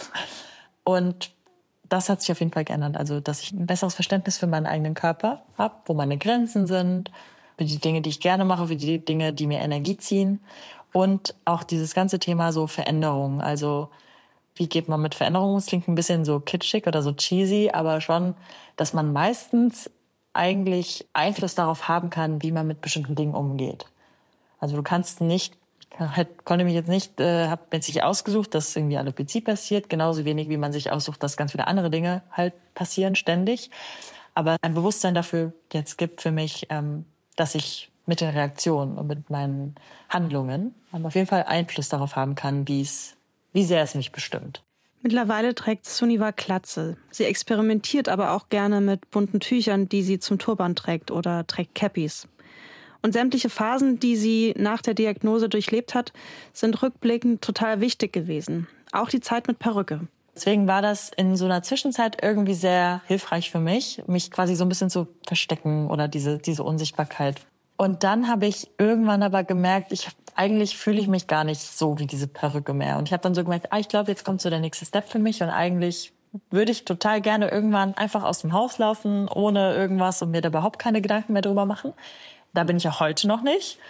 Speaker 1: Und das hat sich auf jeden Fall geändert. Also, dass ich ein besseres Verständnis für meinen eigenen Körper habe, wo meine Grenzen sind, für die Dinge, die ich gerne mache, für die Dinge, die mir Energie ziehen. Und auch dieses ganze Thema so Veränderung. Also, wie geht man mit Veränderungen? Es klingt ein bisschen so kitschig oder so cheesy, aber schon, dass man meistens eigentlich Einfluss darauf haben kann, wie man mit bestimmten Dingen umgeht. Also, du kannst nicht Halt, konnte mich jetzt nicht, äh, habe mir jetzt nicht ausgesucht, dass irgendwie Alopecie passiert, genauso wenig wie man sich aussucht, dass ganz viele andere Dinge halt passieren ständig. Aber ein Bewusstsein dafür jetzt gibt für mich, ähm, dass ich mit den Reaktionen und mit meinen Handlungen auf jeden Fall Einfluss darauf haben kann, wie es, wie sehr es mich bestimmt.
Speaker 4: Mittlerweile trägt Sunniva Glatze. Sie experimentiert aber auch gerne mit bunten Tüchern, die sie zum Turban trägt, oder trägt Cappies. Und sämtliche Phasen, die sie nach der Diagnose durchlebt hat, sind rückblickend total wichtig gewesen. Auch die Zeit mit Perücke.
Speaker 1: Deswegen war das in so einer Zwischenzeit irgendwie sehr hilfreich für mich, mich quasi so ein bisschen zu verstecken oder diese, diese Unsichtbarkeit. Und dann habe ich irgendwann aber gemerkt, ich eigentlich fühle ich mich gar nicht so wie diese Perücke mehr. Und ich habe dann so gemerkt, ah, ich glaube, jetzt kommt so der nächste Step für mich. Und eigentlich würde ich total gerne irgendwann einfach aus dem Haus laufen, ohne irgendwas und mir da überhaupt keine Gedanken mehr drüber machen. Da bin ich auch heute noch nicht.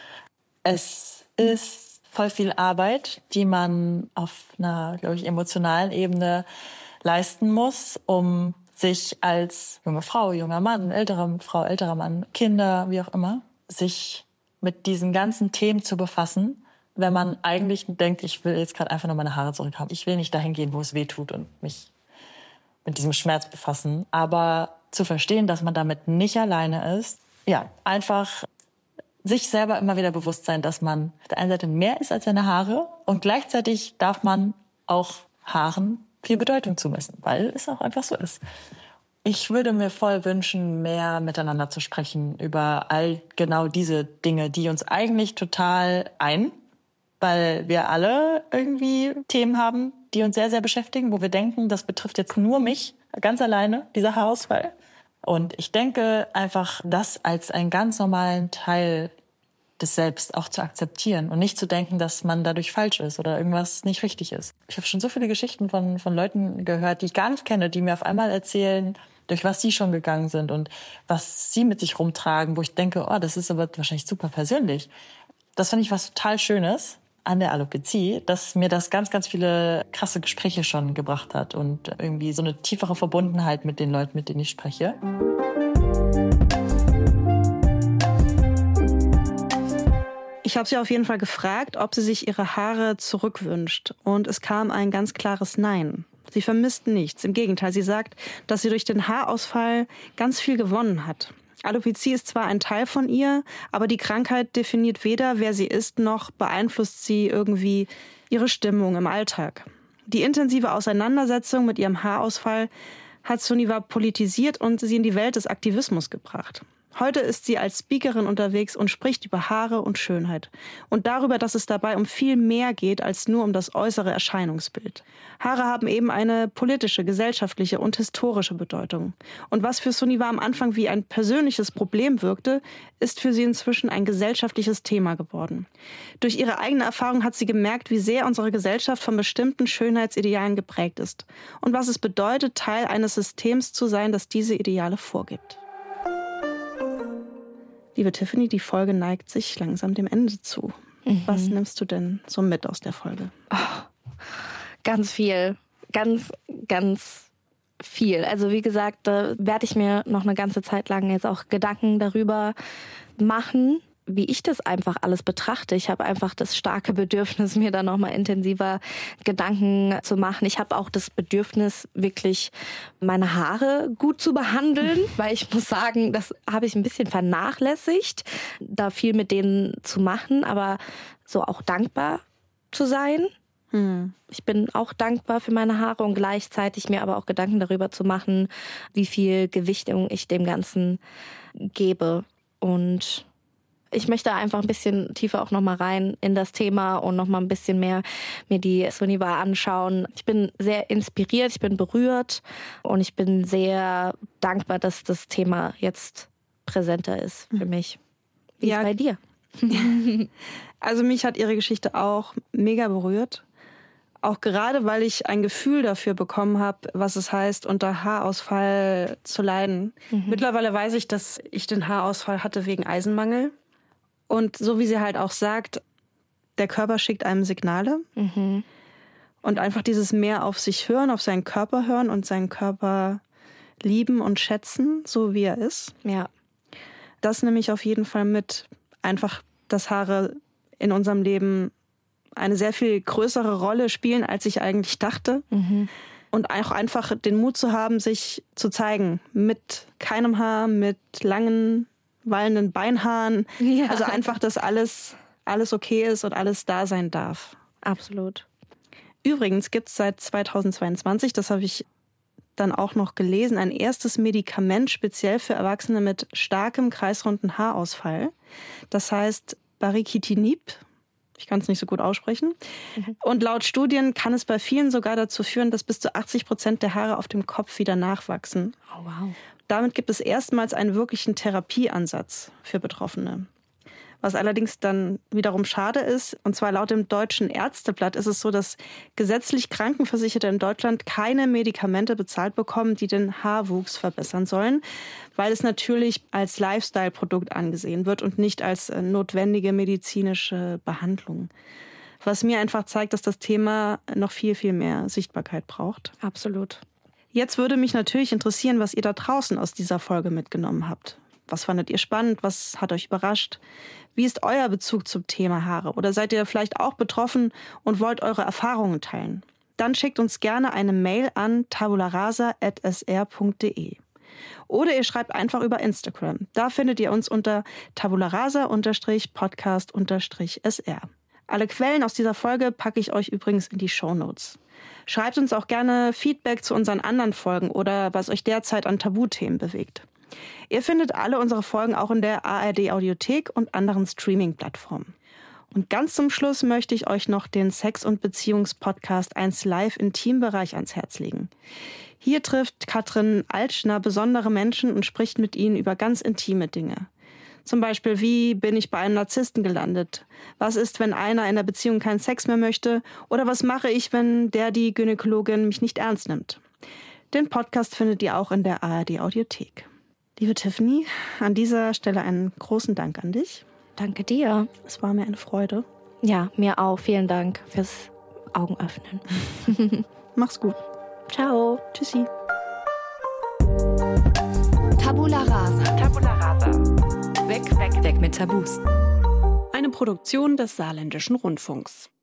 Speaker 1: Es ist voll viel Arbeit, die man auf einer, glaube ich, emotionalen Ebene leisten muss, um sich als junge Frau, junger Mann, ältere Frau, älterer Mann, Kinder, wie auch immer, sich mit diesen ganzen Themen zu befassen, wenn man eigentlich denkt, ich will jetzt gerade einfach nur meine Haare zurückhaben. Ich will nicht dahin gehen, wo es weh tut und mich mit diesem Schmerz befassen. Aber zu verstehen, dass man damit nicht alleine ist, ja, einfach sich selber immer wieder bewusst sein, dass man auf der einen Seite mehr ist als seine Haare und gleichzeitig darf man auch Haaren viel Bedeutung zumessen, weil es auch einfach so ist. Ich würde mir voll wünschen, mehr miteinander zu sprechen über all genau diese Dinge, die uns eigentlich total ein, weil wir alle irgendwie Themen haben, die uns sehr, sehr beschäftigen, wo wir denken, das betrifft jetzt nur mich, ganz alleine, dieser Haarausfall. Und ich denke einfach, das als einen ganz normalen Teil des Selbst auch zu akzeptieren und nicht zu denken, dass man dadurch falsch ist oder irgendwas nicht richtig ist. Ich habe schon so viele Geschichten von, von Leuten gehört, die ich gar nicht kenne, die mir auf einmal erzählen, durch was sie schon gegangen sind und was sie mit sich rumtragen, wo ich denke, oh, das ist aber wahrscheinlich super persönlich. Das finde ich was total Schönes an der Alopecie, dass mir das ganz, ganz viele krasse Gespräche schon gebracht hat und irgendwie so eine tiefere Verbundenheit mit den Leuten, mit denen ich spreche.
Speaker 4: Ich habe sie auf jeden Fall gefragt, ob sie sich ihre Haare zurückwünscht. Und es kam ein ganz klares Nein. Sie vermisst nichts. Im Gegenteil, sie sagt, dass sie durch den Haarausfall ganz viel gewonnen hat. Alopecie ist zwar ein Teil von ihr, aber die Krankheit definiert weder, wer sie ist, noch beeinflusst sie irgendwie ihre Stimmung im Alltag. Die intensive Auseinandersetzung mit ihrem Haarausfall hat Sunniva politisiert und sie in die Welt des Aktivismus gebracht. Heute ist sie als Speakerin unterwegs und spricht über Haare und Schönheit und darüber, dass es dabei um viel mehr geht als nur um das äußere Erscheinungsbild. Haare haben eben eine politische, gesellschaftliche und historische Bedeutung. Und was für Sunniva am Anfang wie ein persönliches Problem wirkte, ist für sie inzwischen ein gesellschaftliches Thema geworden. Durch ihre eigene Erfahrung hat sie gemerkt, wie sehr unsere Gesellschaft von bestimmten Schönheitsidealen geprägt ist und was es bedeutet, Teil eines Systems zu sein, das diese Ideale vorgibt. Liebe Tiffany, die Folge neigt sich langsam dem Ende zu. Mhm. Was nimmst du denn so mit aus der Folge?
Speaker 5: Oh, ganz viel. Ganz, ganz viel. Also wie gesagt, da werde ich mir noch eine ganze Zeit lang jetzt auch Gedanken darüber machen, wie ich das einfach alles betrachte. Ich habe einfach das starke Bedürfnis, mir da nochmal intensiver Gedanken zu machen. Ich habe auch das Bedürfnis, wirklich meine Haare gut zu behandeln, weil ich muss sagen, das habe ich ein bisschen vernachlässigt, da viel mit denen zu machen, aber so auch dankbar zu sein. Hm. Ich bin auch dankbar für meine Haare und gleichzeitig mir aber auch Gedanken darüber zu machen, wie viel Gewichtung ich dem Ganzen gebe. Und ich möchte einfach ein bisschen tiefer auch nochmal rein in das Thema und nochmal ein bisschen mehr mir die Sunniva anschauen. Ich bin sehr inspiriert, ich bin berührt und ich bin sehr dankbar, dass das Thema jetzt präsenter ist für mich. Wie ja. Ist bei dir?
Speaker 4: Also mich hat ihre Geschichte auch mega berührt. Auch gerade, weil ich ein Gefühl dafür bekommen habe, was es heißt, unter Haarausfall zu leiden. Mhm. Mittlerweile weiß ich, dass ich den Haarausfall hatte wegen Eisenmangel. Und so wie sie halt auch sagt, der Körper schickt einem Signale. Mhm. Und einfach dieses mehr auf sich hören, auf seinen Körper hören und seinen Körper lieben und schätzen, so wie er ist.
Speaker 5: Ja.
Speaker 4: Das nehme ich auf jeden Fall mit. Einfach, dass Haare in unserem Leben eine sehr viel größere Rolle spielen, als ich eigentlich dachte. Mhm. Und auch einfach den Mut zu haben, sich zu zeigen. Mit keinem Haar, mit langen, wallenden Beinhaaren. Ja. Also einfach, dass alles, alles okay ist und alles da sein darf.
Speaker 5: Absolut.
Speaker 4: Übrigens gibt es seit zweitausendzweiundzwanzig, das habe ich dann auch noch gelesen, ein erstes Medikament speziell für Erwachsene mit starkem kreisrunden Haarausfall. Das heißt Baricitinib. Ich kann es nicht so gut aussprechen. Mhm. Und laut Studien kann es bei vielen sogar dazu führen, dass bis zu achtzig Prozent der Haare auf dem Kopf wieder nachwachsen.
Speaker 5: Oh, wow.
Speaker 4: Damit gibt es erstmals einen wirklichen Therapieansatz für Betroffene. Was allerdings dann wiederum schade ist, und zwar laut dem Deutschen Ärzteblatt ist es so, dass gesetzlich Krankenversicherte in Deutschland keine Medikamente bezahlt bekommen, die den Haarwuchs verbessern sollen, weil es natürlich als Lifestyle-Produkt angesehen wird und nicht als notwendige medizinische Behandlung. Was mir einfach zeigt, dass das Thema noch viel, viel mehr Sichtbarkeit braucht.
Speaker 5: Absolut.
Speaker 4: Jetzt würde mich natürlich interessieren, was ihr da draußen aus dieser Folge mitgenommen habt. Was fandet ihr spannend? Was hat euch überrascht? Wie ist euer Bezug zum Thema Haare? Oder seid ihr vielleicht auch betroffen und wollt eure Erfahrungen teilen? Dann schickt uns gerne eine Mail an tabularasa at s r punkt d e. Oder ihr schreibt einfach über Instagram. Da findet ihr uns unter tabularasa podcast s r. Alle Quellen aus dieser Folge packe ich euch übrigens in die Shownotes. Schreibt uns auch gerne Feedback zu unseren anderen Folgen oder was euch derzeit an Tabuthemen bewegt. Ihr findet alle unsere Folgen auch in der A R D-Audiothek und anderen Streaming-Plattformen. Und ganz zum Schluss möchte ich euch noch den Sex- und Beziehungspodcast eins Live Intimbereich ans Herz legen. Hier trifft Katrin Altschner besondere Menschen und spricht mit ihnen über ganz intime Dinge. Zum Beispiel, wie bin ich bei einem Narzissten gelandet? Was ist, wenn einer in der Beziehung keinen Sex mehr möchte? Oder was mache ich, wenn der, die Gynäkologin mich nicht ernst nimmt? Den Podcast findet ihr auch in der A R D-Audiothek. Liebe Tiffany, an dieser Stelle einen großen Dank an dich.
Speaker 5: Danke dir.
Speaker 4: Es war mir eine Freude.
Speaker 5: Ja, mir auch. Vielen Dank fürs Augenöffnen.
Speaker 4: Mach's gut.
Speaker 5: Ciao.
Speaker 4: Tschüssi.
Speaker 3: Tabula Rasa. Tabula Rasa. Weg, weg, weg mit Tabus.
Speaker 7: Eine Produktion des Saarländischen Rundfunks.